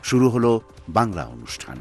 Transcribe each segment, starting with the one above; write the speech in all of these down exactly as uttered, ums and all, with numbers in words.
শুরু হলো বাংলা অনুষ্ঠান।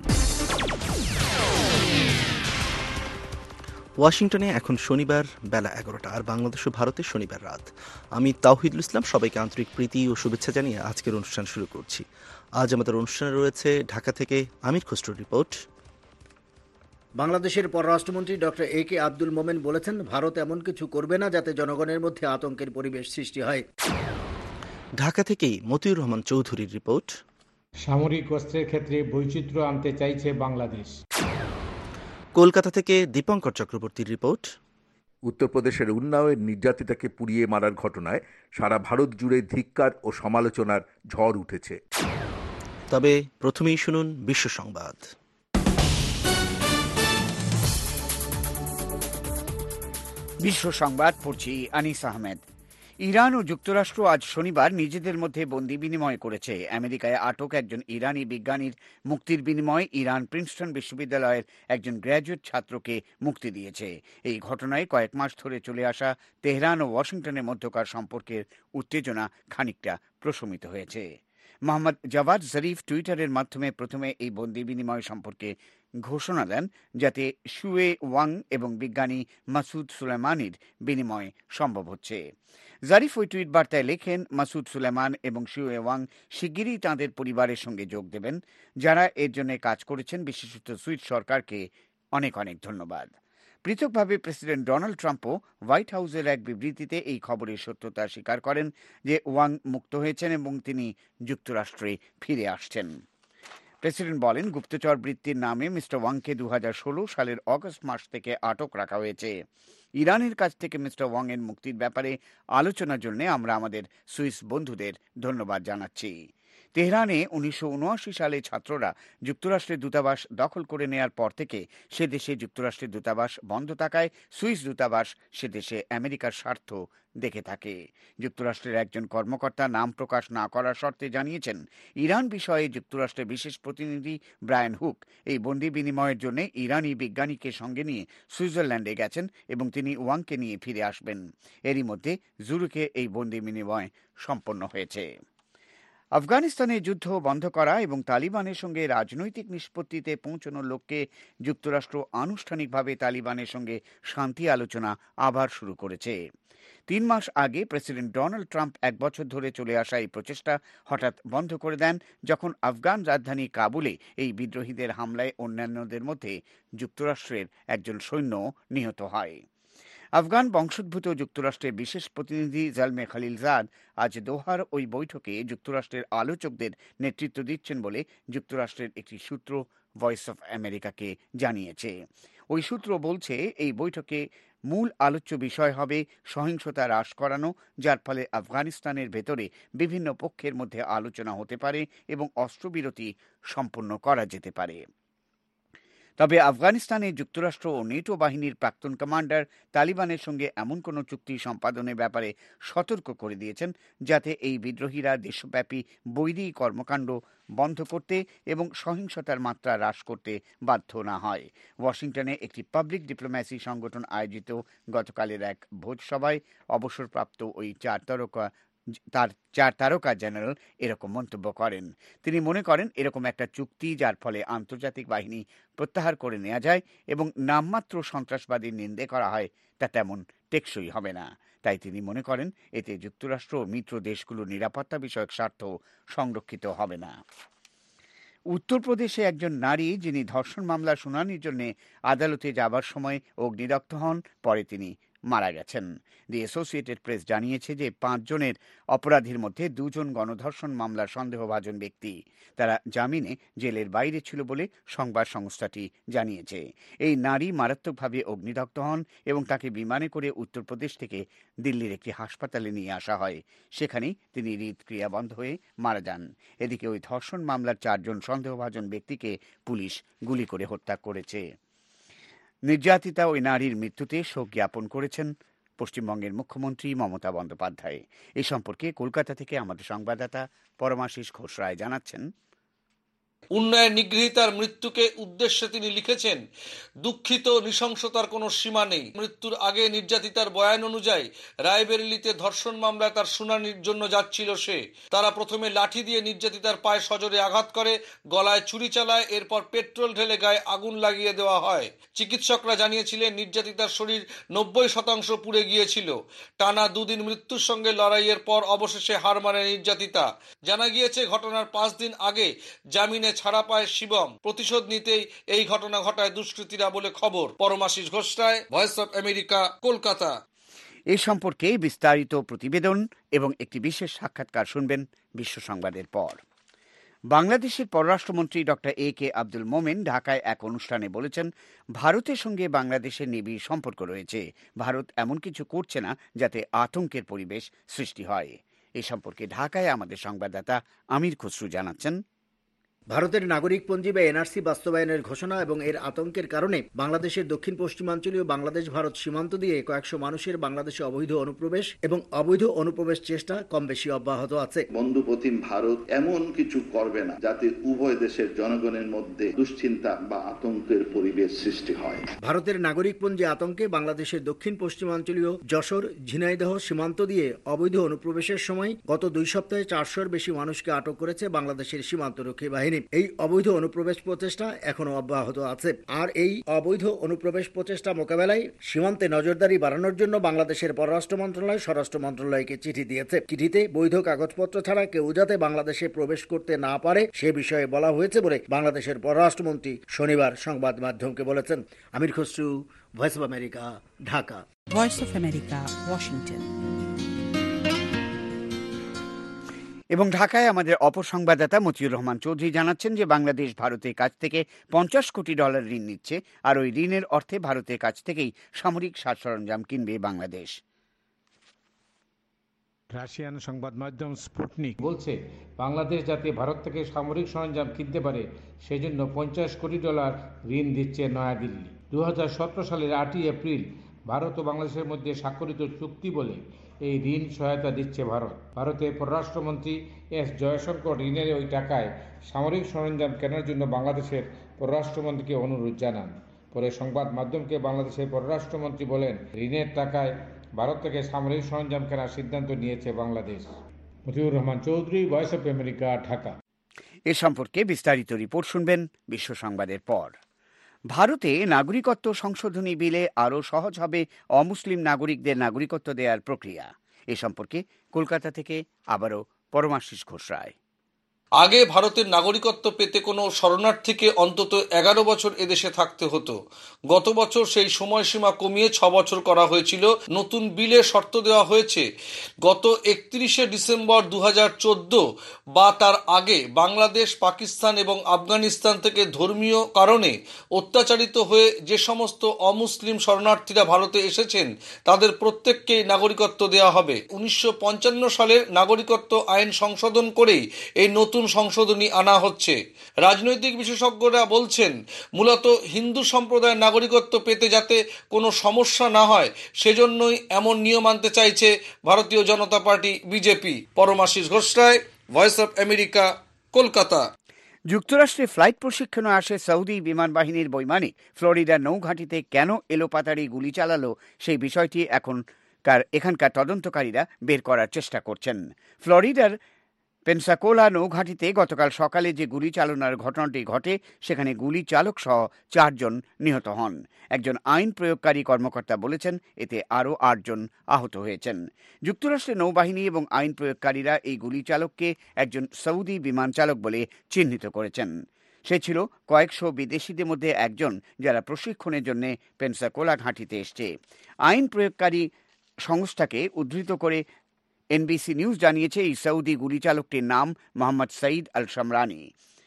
ওয়াশিংটনে এখন শনিবার বেলা এগারোটা, আর বাংলাদেশ ও ভারতে শনিবার রাত। আমি তাওহিদুল ইসলাম সবাইকে আন্তরিক প্রীতি ও শুভেচ্ছা জানিয়ে আজকের অনুষ্ঠান শুরু করছি। আজ আমাদের অনুষ্ঠানে রয়েছে ঢাকা থেকে আমির খসরুর রিপোর্ট। বাংলাদেশের পররাষ্ট্রমন্ত্রী ডক্টর এ কে আব্দুল মোমেন বলেছেন, ভারত এমন কিছু করবে না যাতে জনগণের মধ্যে আতঙ্কের পরিবেশ সৃষ্টি হয়। ঢাকা থেকেই মতিউর রহমান চৌধুরীর রিপোর্ট। সামরিক অস্ত্রের ক্ষেত্রে বৈচিত্র্য আনতে চাইছে বাংলাদেশ। কলকাতা থেকে দীপঙ্কর চক্রবর্তীর রিপোর্ট। উত্তরপ্রদেশের উন্নাওয়ের নির্যাতিতাকে পুড়িয়ে মারার ঘটনায় সারা ভারত জুড়ে ধিক্কার ও সমালোচনার ঝড় উঠেছে। তবে প্রথমেই শুনুন বিশ্ব সংবাদ। বিশ্ব সংবাদ পড়ছি আনিস আহমেদ। ইরান ও যুক্তরাষ্ট্র আজ শনিবার নিজেদের মধ্যে বন্দি বিনিময় করেছে। আমেরিকায় আটক একজন ইরানি বিজ্ঞানীর মুক্তির বিনিময়ে ইরান প্রিন্সটন বিশ্ববিদ্যালয়ের একজন গ্র্যাজুয়েট ছাত্রকে মুক্তি দিয়েছে। এই ঘটনায় কয়েক মাস ধরে চলে আসা তেহরান ও ওয়াশিংটনের মধ্যকার সম্পর্কের উত্তেজনা খানিকটা প্রশমিত হয়েছে। মোহাম্মদ জাভাদ জরিফ টুইটারের মাধ্যমে প্রথমে এই বন্দি বিনিময় সম্পর্কে ঘোষণা দেন, যাতে শুয়ে ওয়াং এবং বিজ্ঞানী মাসুদ সুলেমানির বিনিময় সম্ভব হচ্ছে। জারিফ ওই টুইট বার্তায় লেখেন, মাসুদ সুলেমান এবং শুয়ে ওয়াং শিগগিরই তাঁদের পরিবারের সঙ্গে যোগ দেবেন। যারা এর জন্য কাজ করেছেন, বিশেষত সুইস সরকারকে অনেক অনেক ধন্যবাদ। পৃথকভাবে প্রেসিডেন্ট ডোনাল্ড ট্রাম্পও হোয়াইট হাউসের এক বিবৃতিতে এই খবরের সত্যতা স্বীকার করেন যে ওয়াং মুক্ত হয়েছেন এবং তিনি যুক্তরাষ্ট্রে ফিরে আসছেন। প্রেসিডেন্ট বলেন, গুপ্তচর বৃত্তির নামে মিস্টার ওয়াংকে দু হাজার ষোলো সালের অগস্ট মাস থেকে আটক রাখা হয়েছে। ইরানের কাছ থেকে মিস্টার ওয়াং এর মুক্তির ব্যাপারে আলোচনার জন্য আমরা আমাদের সুইস বন্ধুদের ধন্যবাদ জানাচ্ছি। তেহরানে উনিশশো উনআশি সালে ছাত্ররা যুক্তরাষ্ট্রের দূতাবাস দখল করে নেয়ার পর থেকে সে দেশে যুক্তরাষ্ট্রের দূতাবাস বন্ধ থাকায় সুইস দূতাবাস সে দেশে আমেরিকার স্বার্থ দেখে থাকে। যুক্তরাষ্ট্রের একজন কর্মকর্তা নাম প্রকাশ না করার শর্তে জানিয়েছেন, ইরান বিষয়ে যুক্তরাষ্ট্রের বিশেষ প্রতিনিধি ব্রায়ান হুক এই বন্দি বিনিময়ের জন্য ইরানি বিজ্ঞানীকে সঙ্গে নিয়ে সুইজারল্যান্ডে গেছেন এবং তিনি ওয়াংকে নিয়ে ফিরে আসবেন। এরই মধ্যে জুরিখে এই বন্দি বিনিময় সম্পন্ন হয়েছে। আফগানিস্তানে যুদ্ধ বন্ধ করা এবং তালিবানের সঙ্গে রাজনৈতিক নিষ্পত্তিতে পৌঁছানোর লক্ষ্যে যুক্তরাষ্ট্র আনুষ্ঠানিকভাবে তালিবানের সঙ্গে শান্তি আলোচনা আবার শুরু করেছে। তিন মাস আগে প্রেসিডেন্ট ডোনাল্ড ট্রাম্প এক বছর ধরে চলে আসা এই প্রচেষ্টা হঠাৎ বন্ধ করে দেন, যখন আফগান রাজধানী কাবুলে এই বিদ্রোহীদের হামলায় অন্যান্যদের মধ্যে যুক্তরাষ্ট্রের একজন সৈন্য নিহত হয়। আফগান বংশোদ্ভূত যুক্তরাষ্ট্রের বিশেষ প্রতিনিধি জালমে খালিলজাদ আজ দোহার ওই বৈঠকে যুক্তরাষ্ট্রের আলোচকদের নেতৃত্ব দিচ্ছেন বলে যুক্তরাষ্ট্রের একটি সূত্র ভয়েস অফ আমেরিকাকে জানিয়েছে। ওই সূত্র বলছে, এই বৈঠকে মূল আলোচ্য বিষয় হবে সহিংসতা হ্রাস করানো, যার ফলে আফগানিস্তানের ভেতরে বিভিন্ন পক্ষের মধ্যে আলোচনা হতে পারে এবং অস্ত্রবিরতি সম্পন্ন করা যেতে পারে। তবে আফগানিস্তানে যুক্তরাষ্ট্র ও নেটো বাহিনীর প্রাক্তন কমান্ডার তালিবানের সঙ্গে এমন কোনো চুক্তি সম্পাদনের ব্যাপারে সতর্ক করে দিয়েছেন, যাতে এই বিদ্রোহীরা দেশব্যাপী বৈরী কর্মকাণ্ড বন্ধ করতে এবং সহিংসতার মাত্রা হ্রাস করতে বাধ্য না হয়। ওয়াশিংটনে একটি পাবলিক ডিপ্লোম্যাসি সংগঠন আয়োজিত গতকালের এক ভোজসভায় অবসরপ্রাপ্ত ওই চার তারকা তার চার তারকা জেনারেল এরকম মন্তব্য করেন। তিনি মনে করেন, এরকম একটা চুক্তি যার ফলে আন্তর্জাতিক বাহিনী প্রত্যাহার করে নেওয়া যায় এবং নামমাত্র সন্ত্রাসবাদীর নিন্দে করা হয়, তা তেমন টেকসই হবে না। তাই তিনি মনে করেন, এতে যুক্তরাষ্ট্র ও মিত্র দেশগুলোর নিরাপত্তা বিষয়ক স্বার্থ সংরক্ষিত হবে না। উত্তরপ্রদেশে একজন নারী, যিনি ধর্ষণ মামলার শুনানির জন্য আদালতে যাবার সময় অগ্নিদগ্ধ হন, পরে তিনি মারা গেছেন। দি অ্যাসোসিয়েটেড প্রেস জানিয়েছে যে পাঁচজনের অপরাধীর মধ্যে দুজন গণধর্ষণ মামলার সন্দেহভাজন ব্যক্তি। তারা জামিনে জেলের বাইরে ছিল বলে সংবাদ সংস্থাটি জানিয়েছে। এই নারী মারাত্মকভাবে অগ্নিদগ্ধ হন এবং তাকে বিমানে করে উত্তরপ্রদেশ থেকে দিল্লির একটি হাসপাতালে নিয়ে আসা হয়। সেখানেই তিনি হৃদক্রিয়া বন্ধ হয়ে মারা যান। এদিকে ওই ধর্ষণ মামলার চারজন সন্দেহভাজন ব্যক্তিকে পুলিশ গুলি করে হত্যা করেছে। নির্যাতিতা ওই নারীর মৃত্যুতে শোক জ্ঞাপন করেছেন পশ্চিমবঙ্গের মুখ্যমন্ত্রী মমতা বন্দ্যোপাধ্যায়। এই সম্পর্কে কলকাতা থেকে আমাদের সংবাদদাতা পরমাশিস ঘোষ রায় জানাচ্ছেন, উন্নয়ন নিগৃহীতার মৃত্যুকে উদ্দেশ্যে তিনি লিখেছেন, দুঃখিত, নৃশংসতার কোনো সীমা নেই। মৃত্যুর আগে নির্যাতিতার বয়ান অনুযায়ী রায়বেরেলিতে ধর্ষণ মামলায় তার শুনানির জন্য যাচ্ছিল সে। তারা প্রথমে লাঠি দিয়ে নির্যাতিতার পায়ে সজোরে আঘাত করে, গলায় ছুরি চালায়, এরপর পেট্রোল ঢেলে গায়ে আগুন লাগিয়ে দেওয়া হয়। চিকিৎসকরা জানিয়েছিলেন নির্যাতিতার শরীর নব্বই শতাংশ পুড়ে গিয়েছিল। টানা দুদিন মৃত্যুর সঙ্গে লড়াইয়ের পর অবশেষে হার মানে নির্যাতিতা। জানা গিয়েছে ঘটনার পাঁচ দিন আগে জামিনে ছাড়া পায় শিবম। প্রতিশোধ নিতেই এই ঘটনা ঘটায় দুষ্কৃতীরা বলে খবর। Paramashis Ghosh Ray, voice of America, Kolkata. এ সম্পর্কে বিস্তারিত প্রতিবেদন এবং একটি বিশেষ সাক্ষাৎকার শুনবেন বিশ্ব সংবাদের পর। বাংলাদেশের পররাষ্ট্রমন্ত্রী ডক্টর এ কে আব্দুল মোমেন ঢাকায় এক অনুষ্ঠানে বলেছেন, ভারতের সঙ্গে বাংলাদেশের নিবিড় সম্পর্ক রয়েছে। ভারত এমন কিছু করছে না যাতে আতঙ্কের পরিবেশ সৃষ্টি হয়। এ সম্পর্কে ঢাকায় আমাদের সংবাদদাতা আমির খসরু জানাচ্ছেন, ভারতের নাগরিকপঞ্জি বা এনআরসি বাস্তবায়নের ঘোষণা এবং এর আতঙ্কের কারণে বাংলাদেশের দক্ষিণ পশ্চিমাঞ্চলীয় বাংলাদেশ ভারত সীমান্ত দিয়ে কয়েকশো মানুষের বাংলাদেশে অবৈধ অনুপ্রবেশ এবং অবৈধ অনুপ্রবেশ চেষ্টা কম বেশি অব্যাহত আছে। বন্ধুপ্রতিম ভারত এমন কিছু করবে না যাতে উভয় দেশের জনগণের মধ্যে দুশ্চিন্তা বা আতঙ্কের পরিবেশ সৃষ্টি হয়। ভারতের নাগরিকপঞ্জি আতঙ্কে বাংলাদেশের দক্ষিণ পশ্চিমাঞ্চলীয় যশোর, ঝিনাইদহ সীমান্ত দিয়ে অবৈধ অনুপ্রবেশের সময় গত দুই সপ্তাহে চারশোর বেশি মানুষকে আটক করেছে বাংলাদেশের সীমান্তরক্ষী বাহিনী। এই অবৈধ অনুপ্রবেশ প্রচেষ্টা এখনো অব্যাহত আছে। আর এই অবৈধ অনুপ্রবেশ প্রচেষ্টা মোকাবেলায় সীমান্তে নজরদারি বাড়ানোর জন্য বাংলাদেশের পররাষ্ট্র মন্ত্রণালয় স্বরাষ্ট্র মন্ত্রণালয়কে চিঠি দিয়েছে। চিঠিতে বৈধ কাগজপত্র ছাড়া কেউ যাতে বাংলাদেশে প্রবেশ করতে না পারে সে বিষয়ে বলা হয়েছে বলে বাংলাদেশের পররাষ্ট্রমন্ত্রী শনিবার সংবাদ মাধ্যমকে বলেছেন। Amir Khasru, voice of America, Dhaka. Voice of America, Washington. এবং ঢাকায় আমাদের অপর সংবাদদাতা মতিউর রহমান চৌধুরী জানাচ্ছেন যে বাংলাদেশ ভারতের কাছ থেকে পঞ্চাশ কোটি ডলার ঋণ নিচ্ছে, আর ওই ঋণের অর্থে ভারতের কাছ থেকেই সামরিক সাজ সরঞ্জাম কিনবে বাংলাদেশ। রাশিয়ান সংবাদ মাধ্যম স্পুটনিক বলছে, বাংলাদেশ যাতে ভারত থেকে সামরিক সরঞ্জাম কিনতে পারে সেজন্য পঞ্চাশ কোটি ডলার ঋণ দিচ্ছে নয়াদিল্লি। দু হাজার সতেরো সালের আটই এপ্রিল ভারত ও বাংলাদেশের মধ্যে স্বাক্ষরিত চুক্তি বলে এই ঋণ সহায়তা দিচ্ছে ভারত। ভারতের পররাষ্ট্রমন্ত্রী এস জয়শঙ্কর ঋণের ওই টাকায় সামরিক সরঞ্জাম কেনার জন্য বাংলাদেশের পররাষ্ট্রমন্ত্রীকে অনুরোধ জানান। পরে সংবাদ মাধ্যমকে বাংলাদেশের পররাষ্ট্রমন্ত্রী বলেন, ঋণের টাকায় ভারত থেকে সামরিক সরঞ্জাম কেনার সিদ্ধান্ত নিয়েছে Bangladesh. Matiur Rahman Chowdhury, voice of America, Dhaka. এ সম্পর্কে বিস্তারিত রিপোর্ট শুনবেন বিশ্ব সংবাদের পর। ভারতে নাগরিকত্ব সংশোধনী বিলে আরও সহজ হবে অমুসলিম নাগরিকদের নাগরিকত্ব দেওয়ার প্রক্রিয়া। এ সম্পর্কে কলকাতা থেকে আবারও পরমাশিস ঘোষ রায়। আগে ভারতের নাগরিকত্ব পেতে কোনো শরণার্থীকে অন্তত এগারো বছর এদেশে থাকতে হতো। গত বছর সেই সময়সীমা কমিয়ে ছ বছর করা হয়েছিল। নতুন বিলে শর্ত দেওয়া হয়েছে, গত একত্রিশে ডিসেম্বর দু হাজার চোদ্দ বা তার আগে বাংলাদেশ, পাকিস্তান এবং আফগানিস্তান থেকে ধর্মীয় কারণে অত্যাচারিত হয়ে যে সমস্ত অমুসলিম শরণার্থীরা ভারতে এসেছেন তাদের প্রত্যেককেই নাগরিকত্ব দেওয়া হবে। উনিশশো পঞ্চান্ন সালের নাগরিকত্ব আইন সংশোধন করেই এই নতুন সংশোধনী আনা হচ্ছে। রাজনৈতিক বিশেষজ্ঞরা বলছেন, মূলত হিন্দু সম্প্রদায়ের নাগরিকত্ব পেতে যাতে কোনো সমস্যা না হয় সেজন্যই এমন নিয়ম আনতে চাইছে Bharatiya Janata party BJP. Paramashis Ghosh Ray, voice of America, Kolkata. যুক্তরাষ্ট্রে ফ্লাইট প্রশিক্ষণে আসে সৌদি বিমান বাহিনীর বৈমানিক ফ্লোরিডার নৌঘাঁটিতে কেন এলোপাতাড়ি গুলি চালালো সেই বিষয়টি এখনকার এখানকার তদন্তকারীরা বের করার চেষ্টা করছেন। ফ্লোরিডার পেনসাকোলা নৌঘাঁটিতে গতকাল সকালে যে গুলি চালনার ঘটনাটি ঘটে সেখানে গুলি চালক সহ চারজন নিহত হন। একজন আইন প্রয়োগকারী কর্মকর্তা বলেছেন এতে আরও আটজন আহত হয়েছেন। যুক্তরাষ্ট্রের নৌবাহিনী এবং আইন প্রয়োগকারীরা এই গুলি চালককে একজন সৌদি বিমান চালক বলে চিহ্নিত করেছেন। সে ছিল কয়েকশো বিদেশিদের মধ্যে একজন যারা প্রশিক্ষণের জন্য পেনসাকোলা ঘাঁটিতে এসছে। আইন প্রয়োগকারী সংস্থাকে উদ্ধৃত করে এনবিসি নিউজ জানিয়েছে এই সৌদি গুলিচালকটির নাম মোহাম্মদ সঈদ আল শামরানি।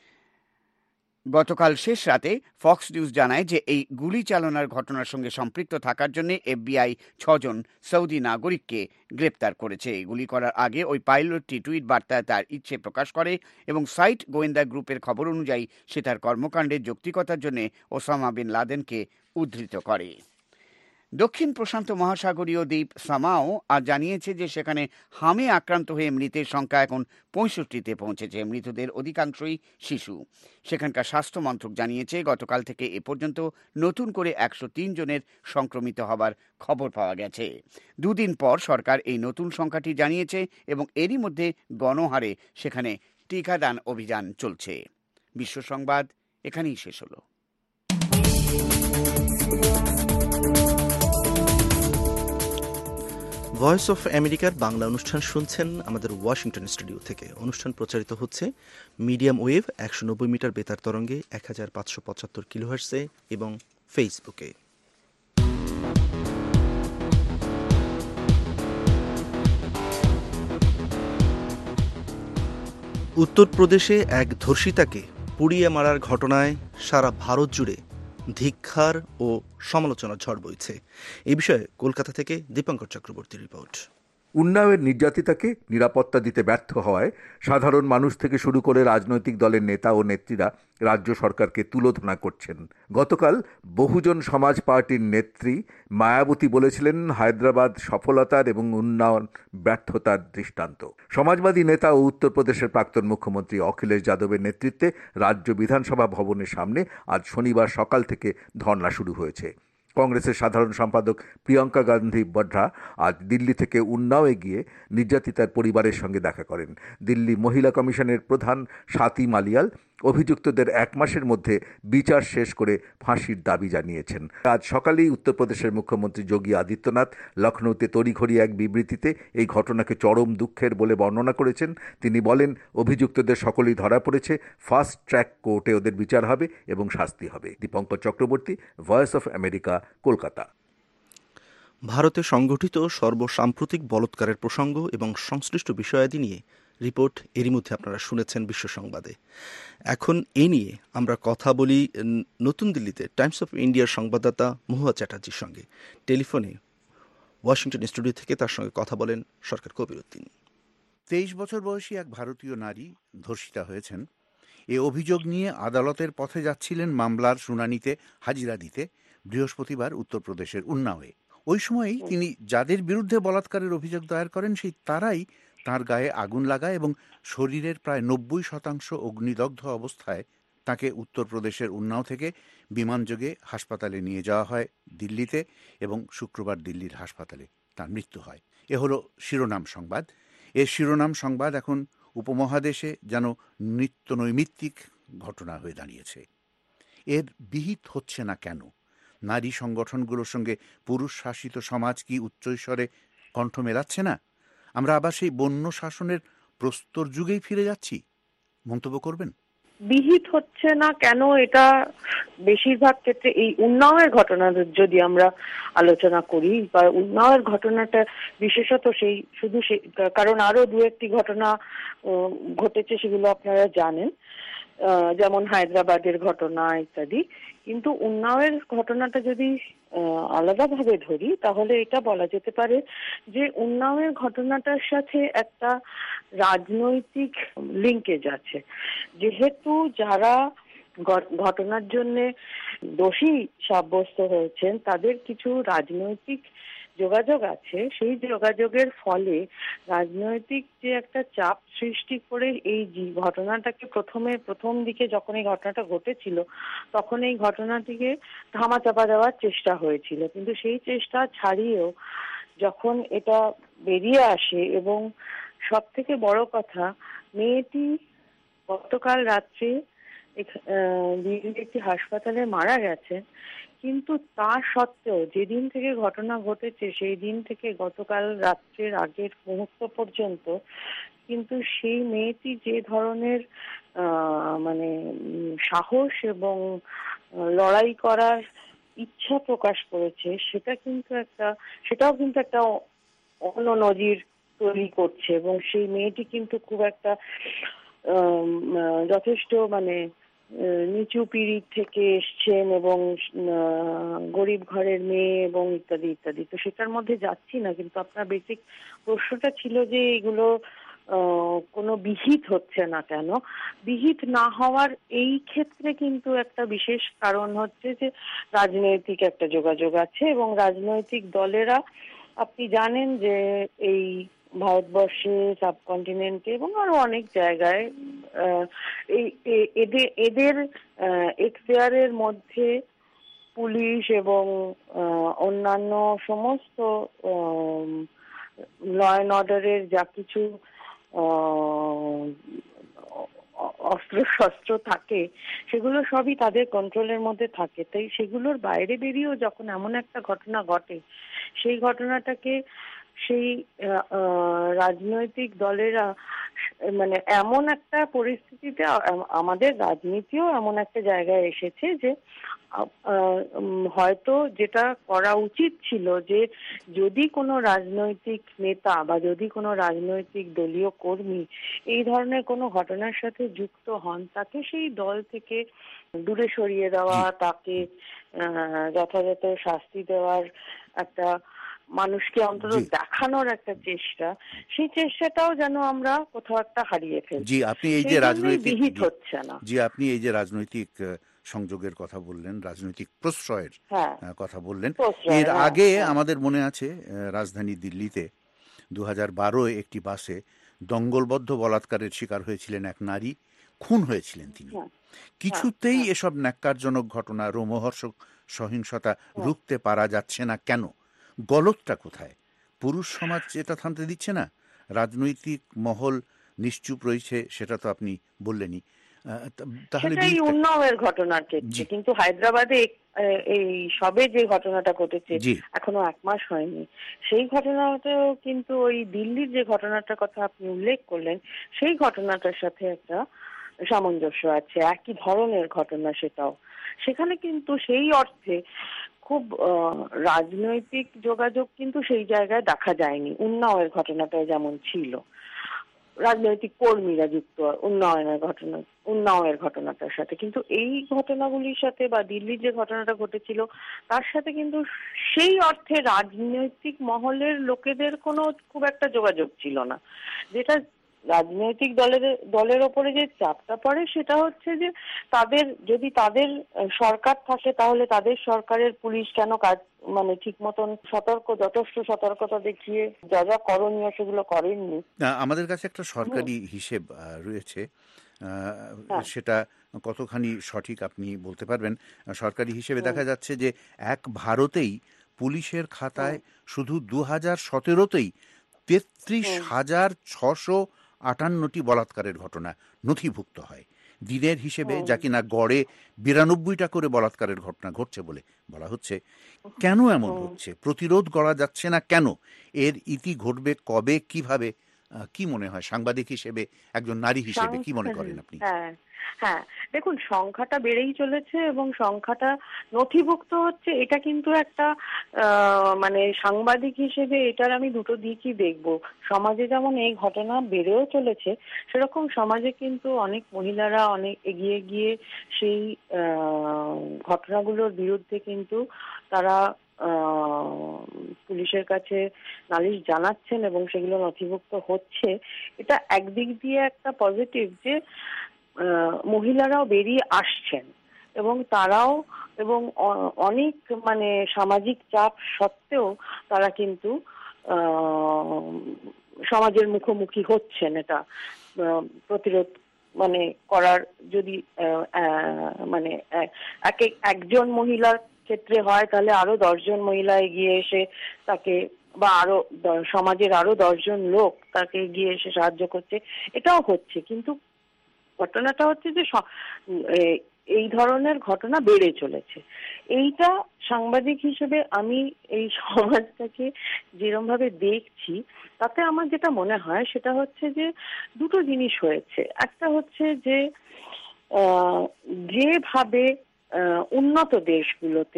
গতকাল শেষ রাতে ফক্স নিউজ জানায় যে এই গুলি চালনার ঘটনার সঙ্গে সম্পৃক্ত থাকার জন্য এফবিআই ছজন সৌদি নাগরিককে গ্রেপ্তার করেছে। গুলি করার আগে ওই পাইলটটি টুইট বার্তায় তার ইচ্ছে প্রকাশ করে এবং সাইট গোয়েন্দা গ্রুপের খবর অনুযায়ী সে তার কর্মকাণ্ডের যৌক্তিকতার জন্য ওসামা বিন লাদেনকে উদ্ধৃত করে। দক্ষিণ প্রশান্ত মহাসাগরীয় দ্বীপ সামাও আজ জানিয়েছে যে সেখানে হামে আক্রান্ত হয়ে মৃতের সংখ্যা এখন পঁয়ষট্টিতে পৌঁছেছে। মৃতদের অধিকাংশই শিশু। সেখানকার স্বাস্থ্য মন্ত্রক জানিয়েছে গতকাল থেকে এ পর্যন্ত নতুন করে একশো তিন জনের সংক্রমিত হবার খবর পাওয়া গেছে। দুদিন পর সরকার এই নতুন সংখ্যাটি জানিয়েছে এবং এরই মধ্যে গণহারে সেখানে টিকাদান অভিযান চলছে। বিশ্ব সংবাদ এখানেই শেষ হলো। ভয়েস অফ আমেরিকার বাংলা অনুষ্ঠান শুনছেন আমাদের ওয়াশিংটন স্টুডিও থেকে। অনুষ্ঠান প্রচারিত হচ্ছে মিডিয়াম ওয়েভ একশো নব্বই মিটার বেতার তরঙ্গে এক হাজার পাঁচশো পঁচাত্তর কিলোহার্টসে এবং ফেসবুকে। উত্তরপ্রদেশে এক ধর্ষিতাকে পুড়িয়ে মারার ঘটনায় সারা ভারত জুড়ে ধিক্কার ও সমালোচনার ঝড় বইছে। এই বিষয়ে কলকাতা থেকে দীপঙ্কর চক্রবর্তীর রিপোর্ট। উন্নাওয়ের নির্যাতিতাকে নিরাপত্তা দিতে ব্যর্থ হওয়ায় সাধারণ মানুষ থেকে শুরু করে রাজনৈতিক দলের নেতা ও নেত্রীরা রাজ্য সরকারকে তুলোধনা করছেন। গতকাল বহুজন সমাজ পার্টির নেত্রী মায়াবতী বলেছিলেন হায়দ্রাবাদ সফলতার এবং উন্নয়ন ব্যর্থতার দৃষ্টান্ত। সমাজবাদী নেতা ও উত্তরপ্রদেশের প্রাক্তন মুখ্যমন্ত্রী অখিলেশ যাদবের নেতৃত্বে রাজ্য বিধানসভা ভবনের সামনে আজ শনিবার সকাল থেকে ধর্না শুরু হয়েছে। কংগ্রেসের সাধারণ সম্পাদক প্রিয়াঙ্কা গান্ধী বঢরা আজ দিল্লি থেকে উন্নাওয়ে গিয়ে নির্যাতিতার পরিবারের সঙ্গে দেখা করেন। দিল্লি মহিলা কমিশনের প্রধান স্বাতি মালিয়াল অভিযুক্তদের এক মাসের মধ্যে বিচার শেষ করে ফাঁসির দাবি জানিয়েছেন। আজ সকালেই উত্তরপ্রদেশের মুখ্যমন্ত্রী যোগী আদিত্যনাথ লখনৌতে তড়িঘড়ি এক বিবৃতিতে এই ঘটনাকে চরম দুঃখের বলে বর্ণনা করেছেন। তিনি বলেন, অভিযুক্তদের সকলেই ধরা পড়েছে, ফাস্ট ট্র্যাক কোর্টে ওদের বিচার হবে এবং শাস্তি হবে। Dipankar Chakraborty, voice of America, Kolkata. ভারতে সংঘটিত সর্বসাম্প্রতিক বলাৎকারের প্রসঙ্গ এবং সংশ্লিষ্ট বিষয়াদি নিয়ে রিপোর্ট এরই মধ্যে আপনারা শুনেছেন বিশ্ব সংবাদে। এখন এ নিয়ে আমরা কথা বলি নতুন দিল্লিতে টাইমস অফ ইন্ডিয়ার সংবাদদাতা মহুয়া চ্যাটার্জির সঙ্গে। টেলিফোনে ওয়াশিংটন স্টুডিও থেকে তার সঙ্গে কথা বলেন সরকার কবির উদ্দিন। তেইশ বছর বয়সী এক ভারতীয় নারী ধর্ষিতা হয়েছেন। এ অভিযোগ নিয়ে আদালতের পথে যাচ্ছিলেন মামলার শুনানিতে হাজিরা দিতে বৃহস্পতিবার উত্তরপ্রদেশের উন্নাওয়ে। ওই সময়েই তিনি যাদের বিরুদ্ধে বলাৎকারের অভিযোগ দায়ের করেন সেই তারাই তার গায়ে আগুন লাগায় এবং শরীরের প্রায় নব্বই শতাংশ অগ্নিদগ্ধ অবস্থায় তাকে উত্তরপ্রদেশের উন্নাও থেকে বিমানযোগে হাসপাতালে নিয়ে যাওয়া হয় দিল্লিতে এবং শুক্রবার দিল্লির হাসপাতালে তার মৃত্যু হয়। এ হলো শিরোনাম সংবাদ। এর শিরোনাম সংবাদ এখন উপমহাদেশে যেন নিত্য নৈমিত্তিক ঘটনা হয়ে দাঁড়িয়েছে। এর বিহিত হচ্ছে না কেন? নারী সংগঠনগুলোর সঙ্গে পুরুষ শাসিত সমাজ কি উচ্চৈস্বরে কণ্ঠ মেলাচ্ছে না? আমরা আবার সেই বন্য শাসনের প্রস্তর যুগেই ফিরে যাচ্ছি? মন্তব্য করবেন? বিহিত হচ্ছে না কেন, এটা বেশিরভাগ ক্ষেত্রে এই উন্নয়নের ঘটনা যদি আমরা আলোচনা করি, বা উন্নয়নের ঘটনাটা বিশেষত সেই শুধু সেই কারণ আরো দু একটি ঘটনা ঘটেছে, সেগুলো আপনারা জানেন, যেমন হায়দ্রাবাদের ঘটনা ইত্যাদি। কিন্তু উন্নয়নের ঘটনাটা যদি আলাদাভাবে ধরি তাহলে এটা বলা যেতে পারে যে উন্নয়নের ঘটনাটার সাথে একটা রাজনৈতিক লিঙ্কেজ আছে। যেহেতু যারা ঘটনার জন্য দোষী সাব্যস্ত হয়েছেন তাদের কিছু রাজনৈতিক যোগাযোগ আছে, সেই যোগাযোগের ফলে রাজনৈতিক যে একটা চাপ সৃষ্টি করে এই ঘটনাটাকে প্রথমে প্রথম দিকে যখন এই ঘটনাটা ঘটেছিল তখন এই ঘটনাটিকে ধামাচাপা দেওয়ার চেষ্টা হয়েছিল। কিন্তু সেই চেষ্টা ছাড়িয়েও যখন এটা বেরিয়ে আসে এবং সব থেকে বড় কথা, মেয়েটি গতকাল রাত্রে দিল্লির একটি হাসপাতালে মারা গেছে, কিন্তু তা সত্ত্বেও যেদিন থেকে ঘটনা ঘটেছে সেই দিন থেকে গতকাল রাত্রের আগের মুহূর্ত পর্যন্ত কিন্তু সেই মেয়েটি যে ধরনের মানে সাহস এবং লড়াই করার ইচ্ছা প্রকাশ করেছে সেটা কিন্তু একটা সেটাও কিন্তু একটা অন্য নজির তৈরি করছে। এবং সেই মেয়েটি কিন্তু খুব একটা যথেষ্ট মানে নিচু পিড়ি থেকে এসছেন এবং গরিব ঘরের মেয়ে এবং ইত্যাদি ইত্যাদি। তো সেটার মধ্যে যাচ্ছি না, কিন্তু আপনার বেসিক প্রশ্নটা ছিল যে এগুলো কোনো বিহিত হচ্ছে না কেন, বিহিত না হওয়ার এই ক্ষেত্রে কিন্তু একটা বিশেষ কারণ হচ্ছে যে রাজনৈতিক একটা যোগাযোগ আছে, এবং রাজনৈতিক দলেরা আপনি জানেন যে এই ভারতবর্ষে, সাবকন্টিনেন্টে এবং আরো অনেক জায়গায় এই এদের এদের এখতিয়ারের মধ্যে পুলিশ এবং অন্যান্য সমস্ত ল অ্যান্ড অর্ডারের যা কিছু অস্ত্র শস্ত্র থাকে সেগুলো সবই তাদের কন্ট্রোলের মধ্যে থাকে। তাই সেগুলোর বাইরে বেরিয়েও যখন এমন একটা ঘটনা ঘটে, সেই ঘটনাটাকে সেই রাজনৈতিক দলেরা মানে এমন একটা পরিস্থিতিতে, আমাদের রাজনীতিও এমন একটা জায়গায় এসেছে যে হয়তো যেটা করা উচিত ছিল যে যদি কোনো রাজনৈতিক নেতা বা যদি কোনো রাজনৈতিক দলীয় কর্মী এই ধরনের কোনো ঘটনার সাথে যুক্ত হন, তাকে সেই দল থেকে দূরে সরিয়ে দেওয়া, তাকে যথাযথ শাস্তি দেওয়ার একটা, মানুষকে অন্তত দেখানোর একটা চেষ্টা, সেই চেষ্টাটাও যেন আমরা কোথাও একটা হারিয়ে ফেলছি। জি, আপনি এই যে রাজনৈতিক হচ্ছে না জি আপনি এই যে রাজনৈতিক সংযোগের কথা বললেন, রাজনৈতিক প্রশ্রয়ের কথা বললেন, এর আগে আমাদের মনে আছে রাজধানী দিল্লিতে দু হাজার বারোয় একটি বাসে দঙ্গলবদ্ধ বলাৎকারের শিকার হয়েছিলেন এক নারী, খুন হয়েছিলেন তিনি। কিছুতেই এসব ন্যাক্কারজনক ঘটনা, রোমহর্ষক সহিংসতা রুখতে পারা যাচ্ছে না কেন? গলতটা কোথায়? পুরুষ সমাজ এটা থামতে দিচ্ছে না, রাজনৈতিক মহল নিশ্চুপ রয়েছে, সেটা তো আপনি বললেনই। তাহলে উন্নয়নের ঘটনার ক্ষেত্রে কিন্তু হায়দ্রাবাদে এই সবে যে ঘটনাটা ঘটেছে, এখনো এক মাস হয়নি, সেই ঘটনাটাও কিন্তু ওই দিল্লির যে ঘটনাটার কথা আপনি উল্লেখ করলেন সেই ঘটনাটার সাথে একটা সামঞ্জস্য আছে, একই ধরনের ঘটনা সেটাও। সেখানে কিন্তু সেই অর্থে খুব রাজনৈতিক যোগাযোগ কিন্তু সেই জায়গায় দেখা যায়নি। উন্নয়নের ঘটনাটা যেমন ছিল, রাজনৈতিক কর্মীরা যুক্ত উন্নয়নের ঘটনা উন্নয়নের ঘটনাটার সাথে, কিন্তু এই ঘটনাগুলির সাথে বা দিল্লির যে ঘটনাটা ঘটেছিল তার সাথে কিন্তু সেই অর্থে রাজনৈতিক মহলের লোকেদের কোনো খুব একটা যোগাযোগ ছিল না। যেটা রাজনৈতিক দলের দলের ওপরে যে চাপটা পড়ে সেটা হচ্ছে যে তাদের, যদি তাদের সরকার থাকে তাহলে তাদের সরকারের পুলিশ কেন কাজ মানে ঠিক মতন সতর্ক, যথেষ্ট সতর্কতা দেখিয়ে যা যা করণীয় সেগুলো করেননি। আমাদের কাছে একটা সরকারি হিসেব রয়েছে, সেটা কতখানি সঠিক আপনি বলতে পারবেন। সরকারি হিসেবে দেখা যাচ্ছে যে এক ভারতেই পুলিশের খাতায় শুধু দু হাজার সতেরোতেই তেত্রিশ হাজার ছশো আটান্নটি বলাৎকারের ঘটনা নথিভুক্ত হয় দিনের হিসেবে, যা কিনা গড়ে বিরানব্বইটা করে বলাৎকারের ঘটনা ঘটছে বলে বলা হচ্ছে। কেন এমন হচ্ছে? প্রতিরোধ করা যাচ্ছে না কেন? এর ইতি ঘটবে কবে, কিভাবে? কি মনে হয় সাংবাদিক হিসেবে, একজন নারী হিসেবে কি মনে করেন আপনি? হ্যাঁ হ্যাঁ দেখুন, সংখ্যাটা বেড়েই চলেছে এবং সংখ্যাটা নথিভুক্ত হচ্ছে, এটা কিন্তু একটা মানে সাংবাদিক হিসেবে এটার আমি দুটো দিকই দেখব। সমাজে যেমন এই ঘটনা বেড়েও চলেছে, সেরকম সমাজে কিন্তু অনেক মহিলারা অনেক এগিয়ে গিয়ে সেই ঘটনাগুলোর বিরুদ্ধে কিন্তু তারা পুলিশের কাছে নালিশ জানাচ্ছেন এবং সেগুলো নথিভুক্ত হচ্ছে। এটা একদিক দিয়ে একটা পজিটিভ যে মহিলারাও বেরিয়ে আসছেন এবং তারাও এবং অনেক মানে সামাজিক চাপ সত্ত্বেও তারা কিন্তু সমাজের মুখোমুখি হচ্ছেন। এটা প্রতিরোধ মানে করার যদি মানে এক একজন মহিলার ক্ষেত্রে হয় তাহলে আরো দশজন মহিলা এগিয়ে এসে তাকে, বা আরো সমাজের আরো দশজন লোক তাকে এগিয়ে এসে সাহায্য করছে, এটাও হচ্ছে। কিন্তু ঘটনাটা হচ্ছে যে এই ধরনের ঘটনা বেড়ে চলেছে। এইটা সাংবাদিক হিসেবে আমি এই সমাজটাকে যেরকম ভাবে দেখছি, তাতে আমার যেটা মনে হয় সেটা হচ্ছে যে দুটো জিনিস হয়েছে। একটা হচ্ছে যে যেভাবে উন্নত দেশগুলোতে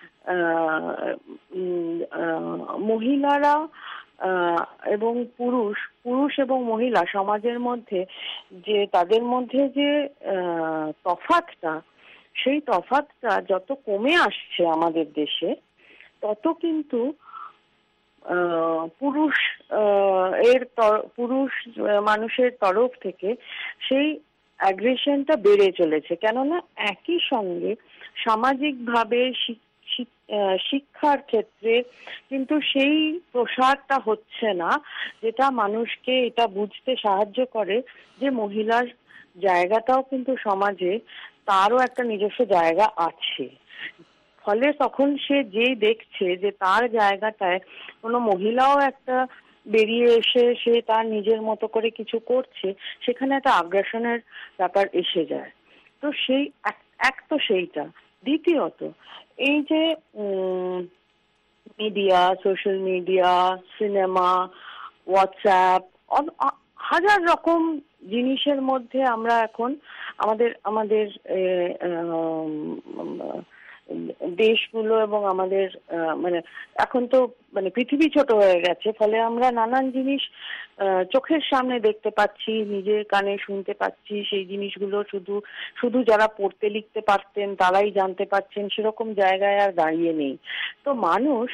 মহিলারা এবং পুরুষ পুরুষ এবং মহিলা সমাজের মধ্যে যে তাদের মধ্যে যে তফাৎটা, সেই তফাৎটা যত কমে আসছে আমাদের দেশে, তত কিন্তু পুরুষ এর পুরুষ মানুষের তরফ থেকে সেই অ্যাগ্রেশনটা বেড়ে চলেছে। কেননা একই সঙ্গে সামাজিকভাবে শিক্ষার ক্ষেত্রে কিন্তু সেই প্রসারটা হচ্ছে না, যেটা মানুষকে এটা বুঝতে সাহায্য করে যে মহিলার জায়গাটাও কিন্তু সমাজে তারও একটা নিজস্ব জায়গা আছে। ফলে তখন সে যেই দেখছে যে তার জায়গাটায় কোনো মহিলাও একটা বেরিয়ে এসে সে তার নিজের মতো করে কিছু করছে, সেখানে একটা আগ্রাসনের ব্যাপার এসে যায়। তো সেই এক তো সেইটা। দ্বিতীয়ত এই যে media, social media, cinema, WhatsApp, হাজার রকম জিনিসের মধ্যে আমরা এখন আমাদের আমাদের দেশগুলো এবং আমাদের মানে এখন তো মানে পৃথিবী ছোট হয়ে গেছে, ফলে আমরা নানান জিনিস চোখের সামনে দেখতে পাচ্ছি, নিজের কানে শুনতে পাচ্ছি। সেই জিনিসগুলো শুধু শুধু যারা পড়তে লিখতে পারতেন তারাই জানতে পারছেন, সেরকম জায়গায় আর দাঁড়িয়ে নেই। তো মানুষ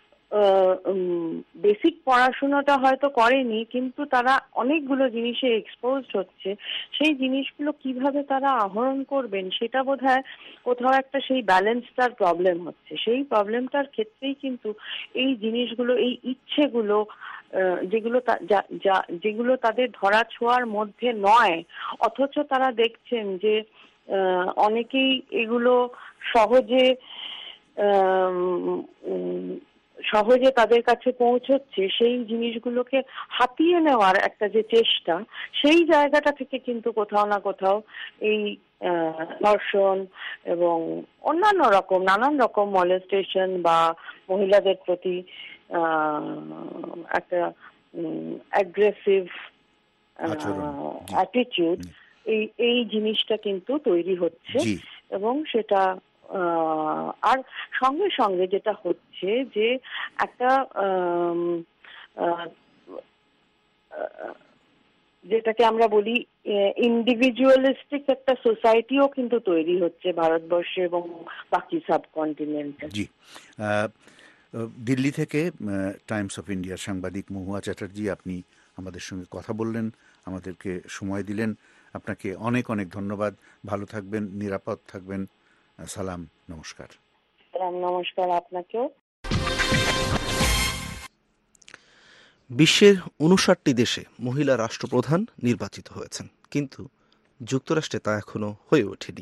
বেসিক পড়াশোনাটা হয়তো করেনি, কিন্তু তারা অনেকগুলো জিনিসে এক্সপোজ হচ্ছে। সেই জিনিসগুলো কিভাবে তারা আহরণ করবেন সেটা বোধহয় কোথাও একটা সেই ব্যালেন্সটার প্রবলেম হচ্ছে। সেই প্রবলেমটার ক্ষেত্রেই কিন্তু এই জিনিসগুলো, এই ইচ্ছেগুলো যেগুলো যেগুলো তাদের ধরা ছোঁয়ার মধ্যে নয়, অথচ তারা দেখছেন যে অনেকেই এগুলো সহজে সহজে তাদের কাছে পৌঁছচ্ছে, সেই জিনিসগুলোকে হাতিয়ে নেওয়ার একটা যে চেষ্টা, সেই জায়গাটা থেকে কিন্তু কোথাও না কোথাও এই ধর্ষণ এবং অন্যান্য রকম নানান রকম মলেস্টেশন বা মহিলাদের প্রতি একটা অ্যাগ্রেসিভ অ্যাটিটিউড, এই এই জিনিসটা কিন্তু তৈরি হচ্ছে। এবং সেটা আর সঙ্গে সঙ্গে যেটা হচ্ছে যে একটা যেটাকে আমরা বলি ইন্ডিভিজুয়ালিস্টিক একটা সোসাইটিও কিন্তু তৈরি হচ্ছে ভারতবর্ষে এবং বাকি সাবকন্টিনেন্টে। জি, দিল্লি থেকে টাইমস অফ ইন্ডিয়ার সাংবাদিক মহুয়া চ্যাটার্জি, আপনি আমাদের সঙ্গে কথা বললেন, আমাদেরকে সময় দিলেন। আপনাকে অনেক অনেক ধন্যবাদ। ভালো থাকবেন, নিরাপদ থাকবেন। সালাম, নমস্কার। নমস্কার আপনাকেও। বিশ্বের উনষাটটি দেশে মহিলা রাষ্ট্রপ্রধান নির্বাচিত হয়েছেন, কিন্তু যুক্তরাষ্ট্রে তা এখনও হয়ে ওঠেনি।